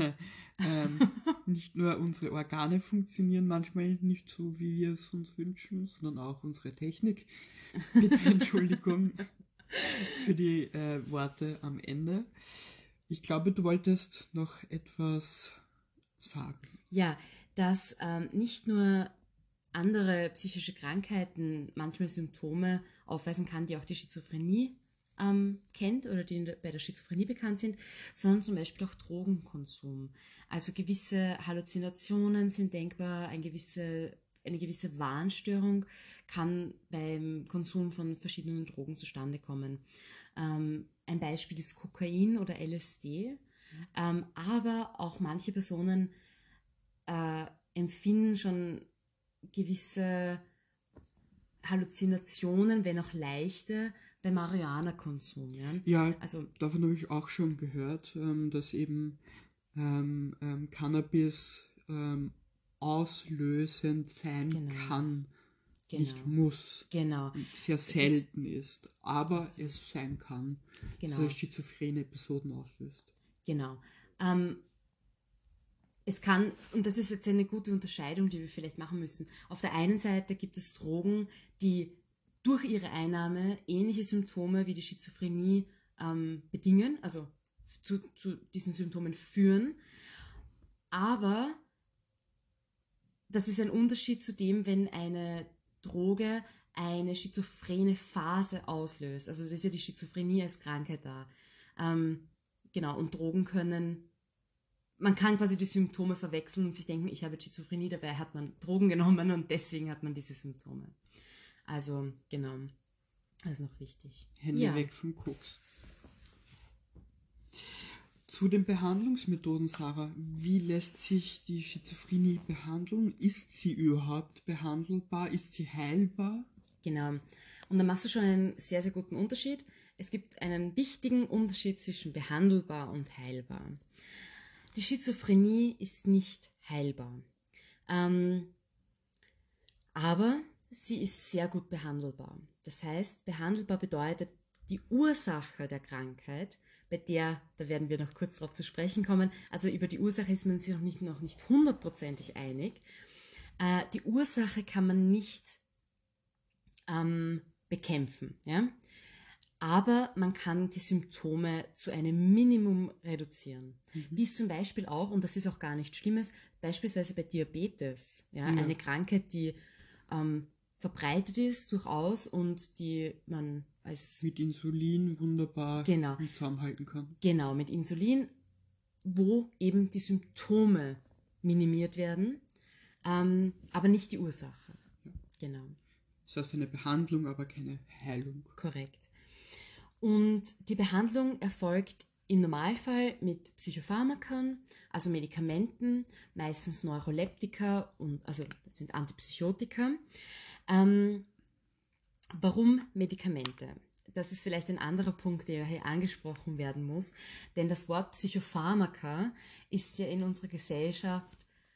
nicht nur unsere Organe funktionieren manchmal nicht so, wie wir es uns wünschen, sondern auch unsere Technik. Bitte Entschuldigung für die Worte am Ende. Ich glaube, du wolltest noch etwas sagen. Ja, dass nicht nur andere psychische Krankheiten manchmal Symptome aufweisen kann, die auch die Schizophrenie kennt oder die bei der Schizophrenie bekannt sind, sondern zum Beispiel auch Drogenkonsum. Also gewisse Halluzinationen sind denkbar, eine gewisse Wahnstörung kann beim Konsum von verschiedenen Drogen zustande kommen. Ein Beispiel ist Kokain oder LSD, aber auch manche Personen empfinden schon gewisse Halluzinationen, wenn auch leichte, beim Marihuana-Konsum. Ja, Ja, also davon habe ich auch schon gehört, dass eben Cannabis auslösend sein kann, nicht muss, genau. und sehr selten ist, aber es sein kann, dass Genau. es schizophrene Episoden auslöst. Genau. Es kann, und das ist jetzt eine gute Unterscheidung, die wir vielleicht machen müssen. Auf der einen Seite gibt es Drogen, die durch ihre Einnahme ähnliche Symptome wie die Schizophrenie bedingen, also zu diesen Symptomen führen. Aber das ist ein Unterschied zu dem, wenn eine Droge eine schizophrene Phase auslöst. Also das ist ja die Schizophrenie als Krankheit da. Genau, und Drogen können, man kann quasi die Symptome verwechseln und sich denken, ich habe Schizophrenie, dabei hat man Drogen genommen und deswegen hat man diese Symptome. Also, genau, das ist noch wichtig. Hände weg vom Koks. Zu den Behandlungsmethoden, Sarah. Wie lässt sich die Schizophrenie behandeln? Ist sie überhaupt behandelbar? Ist sie heilbar? Genau. Und da machst du schon einen sehr, sehr guten Unterschied. Es gibt einen wichtigen Unterschied zwischen behandelbar und heilbar. Die Schizophrenie ist nicht heilbar. Aber sie ist sehr gut behandelbar. Das heißt, behandelbar bedeutet, die Ursache der Krankheit, bei der, da werden wir noch kurz darauf zu sprechen kommen, also über die Ursache ist man sich noch nicht hundertprozentig einig. Die Ursache kann man nicht bekämpfen, ja? Aber man kann die Symptome zu einem Minimum reduzieren. Wie es zum Beispiel auch, und das ist auch gar nichts Schlimmes, beispielsweise bei Diabetes, ja? Eine Krankheit, die verbreitet ist durchaus und die man als... Mit Insulin wunderbar zusammenhalten kann. Genau, mit Insulin, wo eben die Symptome minimiert werden, aber nicht die Ursache. Ja. Genau. Das heißt eine Behandlung, aber keine Heilung. Korrekt. Und die Behandlung erfolgt im Normalfall mit Psychopharmakern, also Medikamenten, meistens Neuroleptika, also das sind Antipsychotika. Warum Medikamente? Das ist vielleicht ein anderer Punkt, der hier angesprochen werden muss, denn das Wort Psychopharmaka ist ja in unserer Gesellschaft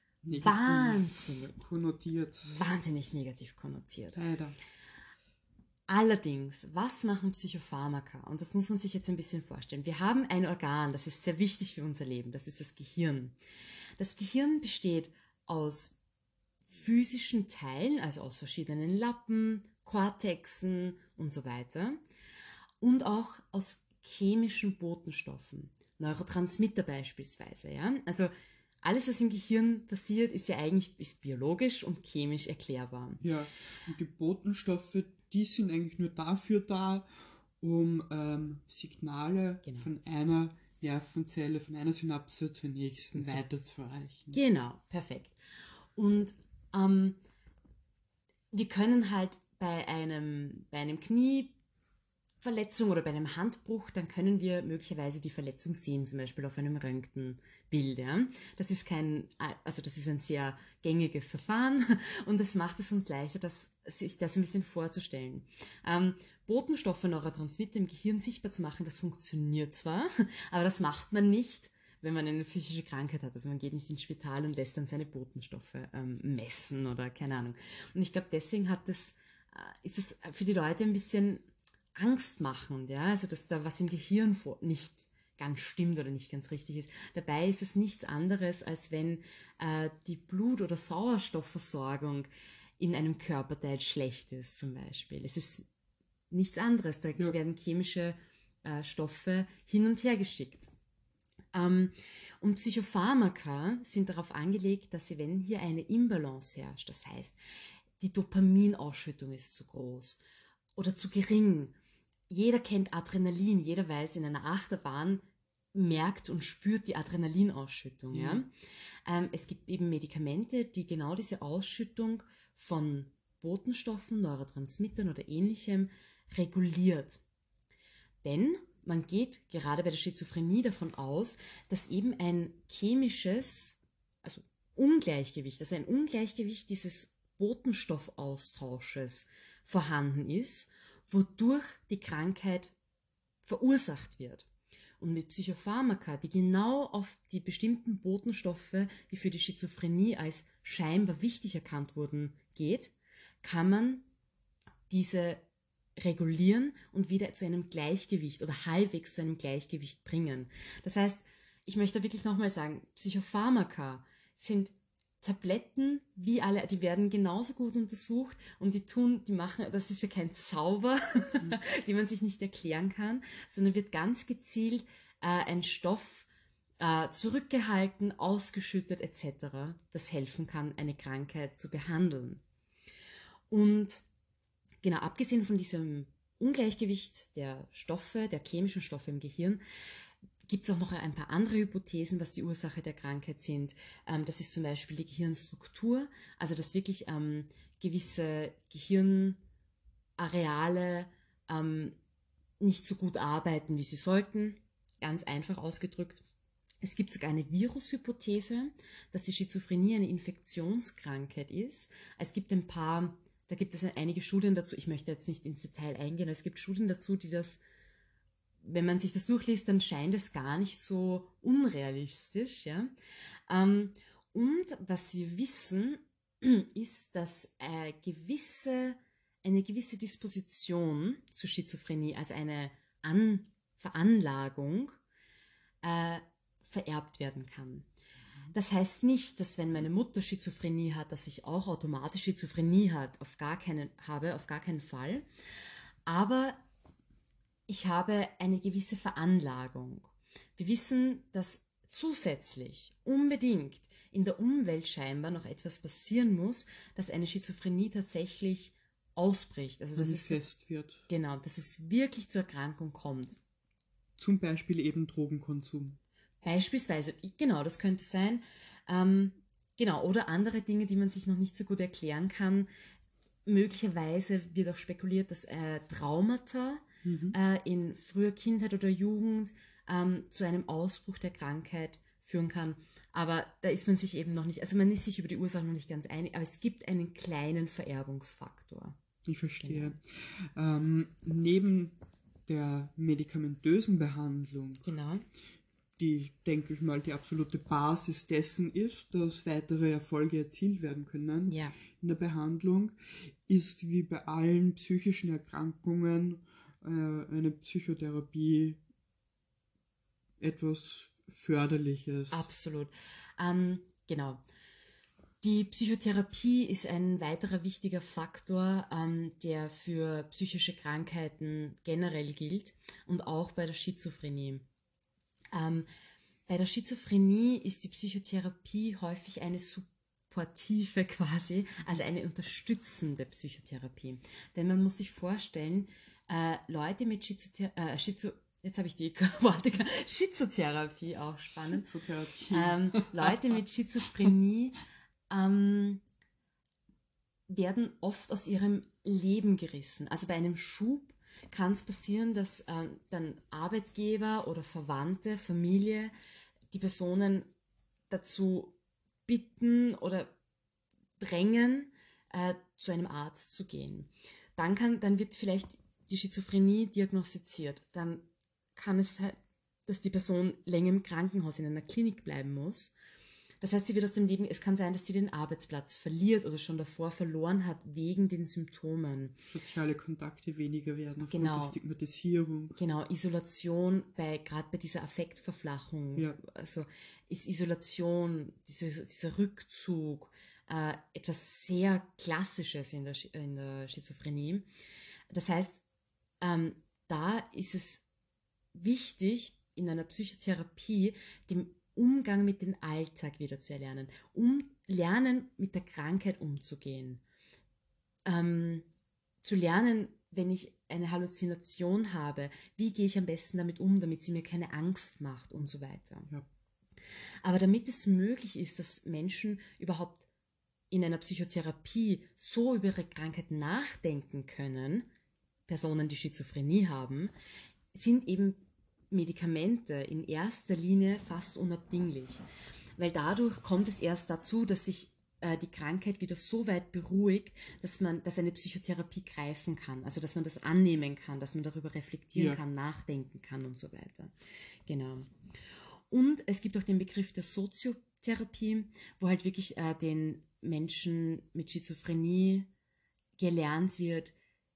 wahnsinnig negativ konnotiert. Leider. Allerdings, was machen Psychopharmaka? Und das muss man sich jetzt ein bisschen vorstellen. Wir haben ein Organ, das ist sehr wichtig für unser Leben, das ist das Gehirn. Das Gehirn besteht aus physischen Teilen, also aus verschiedenen Lappen, Kortexen und so weiter und auch aus chemischen Botenstoffen, Neurotransmitter beispielsweise. Ja? Also alles, was im Gehirn passiert, ist ja eigentlich biologisch und chemisch erklärbar. Ja, und die Botenstoffe, die sind eigentlich nur dafür da, um Signale von einer Nervenzelle, von einer Synapse zur nächsten weiterzureichen. Genau, perfekt. Und wir können halt bei einem Knieverletzung oder bei einem Handbruch, dann können wir möglicherweise die Verletzung sehen, zum Beispiel auf einem Röntgenbild. Ja? Das ist das ist ein sehr gängiges Verfahren und das macht es uns leichter, sich das ein bisschen vorzustellen. Botenstoffe, Neurotransmitter im Gehirn sichtbar zu machen, das funktioniert zwar, aber das macht man nicht, wenn man eine psychische Krankheit hat. Also man geht nicht ins Spital und lässt dann seine Botenstoffe messen oder keine Ahnung. Und ich glaube, deswegen ist das für die Leute ein bisschen angstmachend, ja, also dass da was im Gehirn nicht ganz stimmt oder nicht ganz richtig ist. Dabei ist es nichts anderes, als wenn die Blut- oder Sauerstoffversorgung in einem Körperteil schlecht ist, zum Beispiel. Es ist nichts anderes, da werden chemische Stoffe hin und her geschickt. Und Psychopharmaka sind darauf angelegt, dass sie, wenn hier eine Imbalance herrscht, das heißt, die Dopaminausschüttung ist zu groß oder zu gering. Jeder kennt Adrenalin, jeder weiß, in einer Achterbahn merkt und spürt die Adrenalinausschüttung. Ja. Es gibt eben Medikamente, die genau diese Ausschüttung von Botenstoffen, Neurotransmittern oder ähnlichem reguliert. Denn man geht gerade bei der Schizophrenie davon aus, dass eben ein chemisches, also Ungleichgewicht, also ein Ungleichgewicht dieses Botenstoffaustausches vorhanden ist, wodurch die Krankheit verursacht wird. Und mit Psychopharmaka, die genau auf die bestimmten Botenstoffe, die für die Schizophrenie als scheinbar wichtig erkannt wurden, geht, kann man diese regulieren und wieder zu einem Gleichgewicht oder halbwegs zu einem Gleichgewicht bringen. Das heißt, ich möchte wirklich nochmal sagen, Psychopharmaka sind Tabletten, wie alle, die werden genauso gut untersucht und die machen, das ist ja kein Zauber, den man sich nicht erklären kann, sondern wird ganz gezielt ein Stoff zurückgehalten, ausgeschüttet etc., das helfen kann, eine Krankheit zu behandeln. Und genau, abgesehen von diesem Ungleichgewicht der Stoffe, der chemischen Stoffe im Gehirn, gibt es auch noch ein paar andere Hypothesen, was die Ursache der Krankheit sind. Das ist zum Beispiel die Gehirnstruktur, also dass wirklich gewisse Gehirnareale nicht so gut arbeiten, wie sie sollten. Ganz einfach ausgedrückt. Es gibt sogar eine Virushypothese, dass die Schizophrenie eine Infektionskrankheit ist. Es gibt da gibt es einige Studien dazu, ich möchte jetzt nicht ins Detail eingehen, es gibt Studien dazu, die das, wenn man sich das durchliest, dann scheint es gar nicht so unrealistisch. Ja? Und was wir wissen, ist, dass eine gewisse Disposition zur Schizophrenie, also eine Veranlagung, vererbt werden kann. Das heißt nicht, dass wenn meine Mutter Schizophrenie hat, dass ich auch automatisch Schizophrenie habe, auf gar keinen Fall. Aber ich habe eine gewisse Veranlagung. Wir wissen, dass zusätzlich unbedingt in der Umwelt scheinbar noch etwas passieren muss, dass eine Schizophrenie tatsächlich ausbricht. Also dass fest wird. Genau, dass es wirklich zur Erkrankung kommt. Zum Beispiel eben Drogenkonsum. Beispielsweise, genau, das könnte sein. Genau, oder andere Dinge, die man sich noch nicht so gut erklären kann. Möglicherweise wird auch spekuliert, dass Traumata in früher Kindheit oder Jugend zu einem Ausbruch der Krankheit führen kann. Aber da ist man sich eben noch nicht, also man ist sich über die Ursachen noch nicht ganz einig, aber es gibt einen kleinen Vererbungsfaktor. Ich verstehe. Genau. Neben der medikamentösen Behandlung, genau, die, denke ich mal, die absolute Basis dessen ist, dass weitere Erfolge erzielt werden können in der Behandlung, ist wie bei allen psychischen Erkrankungen eine Psychotherapie etwas Förderliches. Absolut. Genau. Die Psychotherapie ist ein weiterer wichtiger Faktor, der für psychische Krankheiten generell gilt und auch bei der Schizophrenie. Bei der Schizophrenie ist die Psychotherapie häufig eine supportive quasi, also eine unterstützende Psychotherapie. Denn man muss sich vorstellen, Leute mit jetzt habe ich die Worte, Schizotherapie, auch spannend. Leute mit Schizophrenie werden oft aus ihrem Leben gerissen. Also bei einem Schub kann es passieren, dass dann Arbeitgeber oder Verwandte, Familie die Personen dazu bitten oder drängen, zu einem Arzt zu gehen. Dann wird vielleicht die Schizophrenie diagnostiziert. Dann kann es sein, dass die Person länger im Krankenhaus in einer Klinik bleiben muss. Das heißt, sie wird aus dem Leben, es kann sein, dass sie den Arbeitsplatz verliert oder schon davor verloren hat wegen den Symptomen. Soziale Kontakte weniger werden aufgrund Genau. der Stigmatisierung. Genau, Isolation, gerade bei dieser Affektverflachung, Ja. also ist Isolation, dieser Rückzug, etwas sehr Klassisches in der Schizophrenie. Das heißt, da ist es wichtig, in einer Psychotherapie den Umgang mit dem Alltag wieder zu erlernen, lernen, mit der Krankheit umzugehen. Zu lernen, wenn ich eine Halluzination habe, wie gehe ich am besten damit um, damit sie mir keine Angst macht und so weiter. Ja. Aber damit es möglich ist, dass Menschen überhaupt in einer Psychotherapie so über ihre Krankheit nachdenken können, Personen, die Schizophrenie haben, sind eben Medikamente in erster Linie fast unabdinglich. Weil dadurch kommt es erst dazu, dass sich die Krankheit wieder so weit beruhigt, dass eine Psychotherapie greifen kann. Also dass man das annehmen kann, dass man darüber reflektieren kann, nachdenken kann und so weiter. Genau. Und es gibt auch den Begriff der Soziotherapie, wo halt wirklich den Menschen mit Schizophrenie gelernt wird.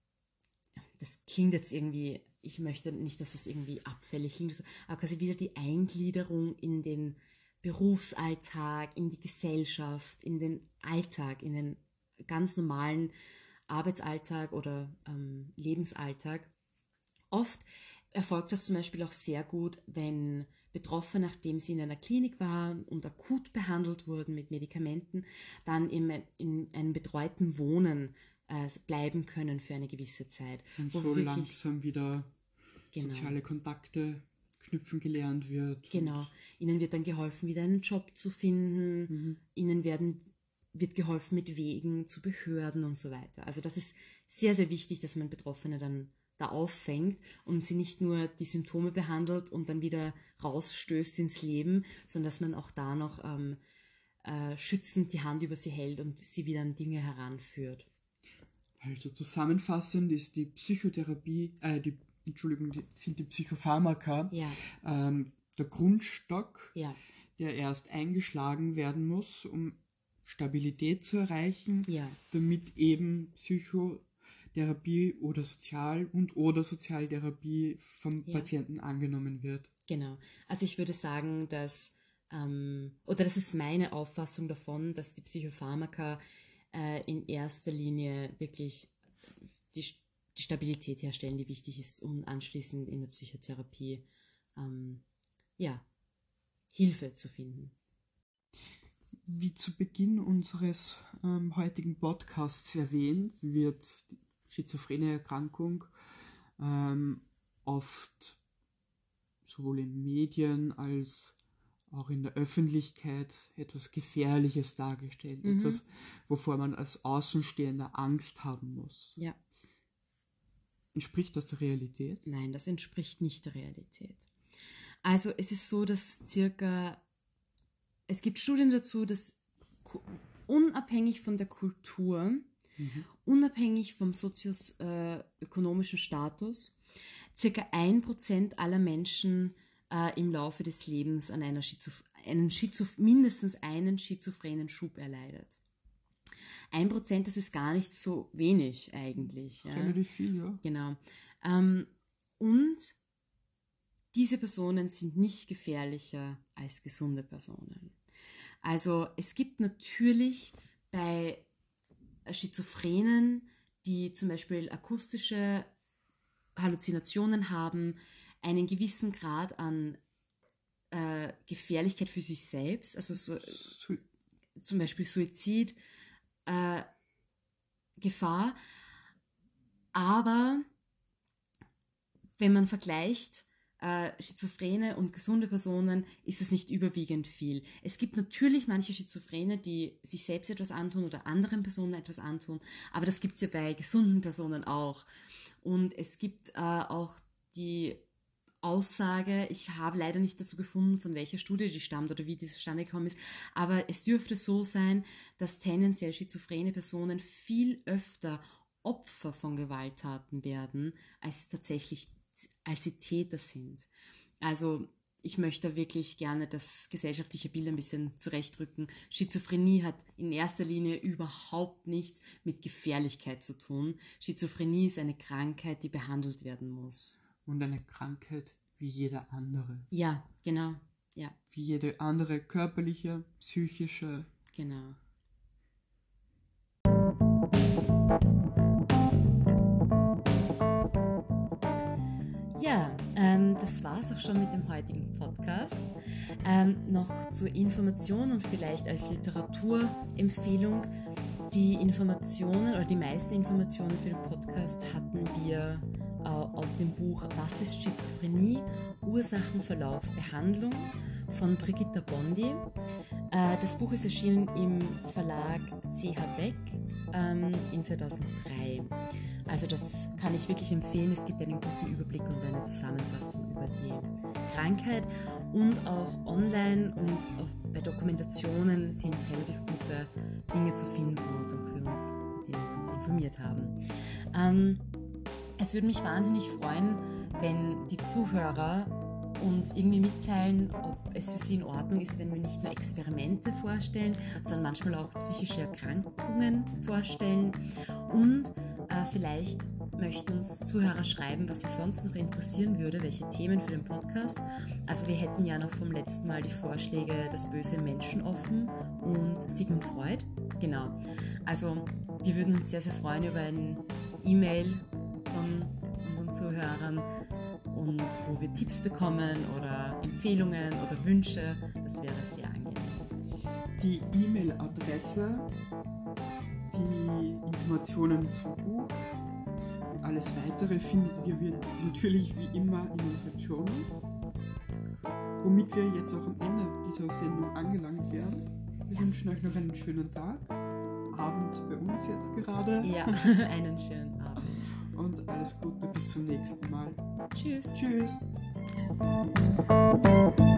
Das klingt jetzt irgendwie, ich möchte nicht, dass es irgendwie abfällig klingt, aber quasi wieder die Eingliederung in den Berufsalltag, in die Gesellschaft, in den Alltag, in den ganz normalen Arbeitsalltag oder Lebensalltag. Oft erfolgt das zum Beispiel auch sehr gut, wenn Betroffene, nachdem sie in einer Klinik waren und akut behandelt wurden mit Medikamenten, dann in einem betreuten Wohnen bleiben können für eine gewisse Zeit. Und so langsam wieder soziale Kontakte knüpfen gelernt wird. Genau. Ihnen wird dann geholfen, wieder einen Job zu finden. Ihnen wird geholfen mit Wegen zu Behörden und so weiter. Also das ist sehr, sehr wichtig, dass man Betroffene dann da auffängt und sie nicht nur die Symptome behandelt und dann wieder rausstößt ins Leben, sondern dass man auch da noch schützend die Hand über sie hält und sie wieder an Dinge heranführt. Also zusammenfassend ist die Psychotherapie, sind die Psychopharmaka der Grundstock, der erst eingeschlagen werden muss, um Stabilität zu erreichen, damit eben Psychotherapie oder Sozialtherapie vom Patienten angenommen wird. Genau. Also ich würde sagen, dass, oder das ist meine Auffassung davon, dass die Psychopharmaka in erster Linie wirklich die Stabilität herstellen, die wichtig ist, um anschließend in der Psychotherapie Hilfe zu finden. Wie zu Beginn unseres heutigen Podcasts erwähnt, wird die schizophrene Erkrankung oft sowohl in Medien als auch in der Öffentlichkeit etwas Gefährliches dargestellt. Etwas, wovor man als Außenstehender Angst haben muss. Ja. Entspricht das der Realität? Nein, das entspricht nicht der Realität. Also es ist so, dass es gibt Studien dazu, dass unabhängig von der Kultur, unabhängig vom sozioökonomischen Status, circa 1% aller Menschen im Laufe des Lebens an mindestens einen schizophrenen Schub erleidet. 1%, das ist gar nicht so wenig eigentlich. Relativ viel, ja. Genau. Und diese Personen sind nicht gefährlicher als gesunde Personen. Also es gibt natürlich bei Schizophrenen, die zum Beispiel akustische Halluzinationen haben, einen gewissen Grad an Gefährlichkeit für sich selbst, also zum Beispiel Suizid, Gefahr. Aber wenn man vergleicht schizophrene und gesunde Personen ist es nicht überwiegend viel. Es gibt natürlich manche Schizophrene, die sich selbst etwas antun oder anderen Personen etwas antun, aber das gibt es ja bei gesunden Personen auch. Und es gibt auch die Aussage, ich habe leider nicht dazu gefunden, von welcher Studie die stammt oder wie die zustande gekommen ist, aber es dürfte so sein, dass tendenziell schizophrene Personen viel öfter Opfer von Gewalttaten werden, als sie Täter sind. Also ich möchte wirklich gerne das gesellschaftliche Bild ein bisschen zurechtrücken. Schizophrenie hat in erster Linie überhaupt nichts mit Gefährlichkeit zu tun. Schizophrenie ist eine Krankheit, die behandelt werden muss. Und eine Krankheit wie jede andere. Ja, genau. Ja. Wie jede andere körperliche, psychische. Genau. Ja, das war es auch schon mit dem heutigen Podcast. Noch zur Information und vielleicht als Literaturempfehlung. Die Informationen oder die meisten Informationen für den Podcast hatten wir aus dem Buch Was ist Schizophrenie? Ursachen, Verlauf, Behandlung von Brigitta Bondi. Das Buch ist erschienen im Verlag CH Beck in 2003. Also das kann ich wirklich empfehlen. Es gibt einen guten Überblick und eine Zusammenfassung über die Krankheit. Und auch online und auch bei Dokumentationen sind relativ gute Dinge zu finden, wodurch wir uns, mit denen wir uns informiert haben. Es würde mich wahnsinnig freuen, wenn die Zuhörer uns irgendwie mitteilen, ob es für sie in Ordnung ist, wenn wir nicht nur Experimente vorstellen, sondern manchmal auch psychische Erkrankungen vorstellen. Und vielleicht möchten uns Zuhörer schreiben, was sie sonst noch interessieren würde, welche Themen für den Podcast. Also wir hätten ja noch vom letzten Mal die Vorschläge Das böse Menschen offen und Sigmund Freud. Genau. Also wir würden uns sehr, sehr freuen über ein E-Mail von unseren Zuhörern und wo wir Tipps bekommen oder Empfehlungen oder Wünsche. Das wäre sehr angenehm. Die E-Mail-Adresse, die Informationen zum Buch und alles Weitere findet ihr natürlich wie immer in unseren Shownotes. Womit wir jetzt auch am Ende dieser Sendung angelangt werden. Wir wünschen euch noch einen schönen Tag. Abend bei uns jetzt gerade. Ja, einen schönen Abend. Und alles Gute, bis zum nächsten Mal. Tschüss. Tschüss.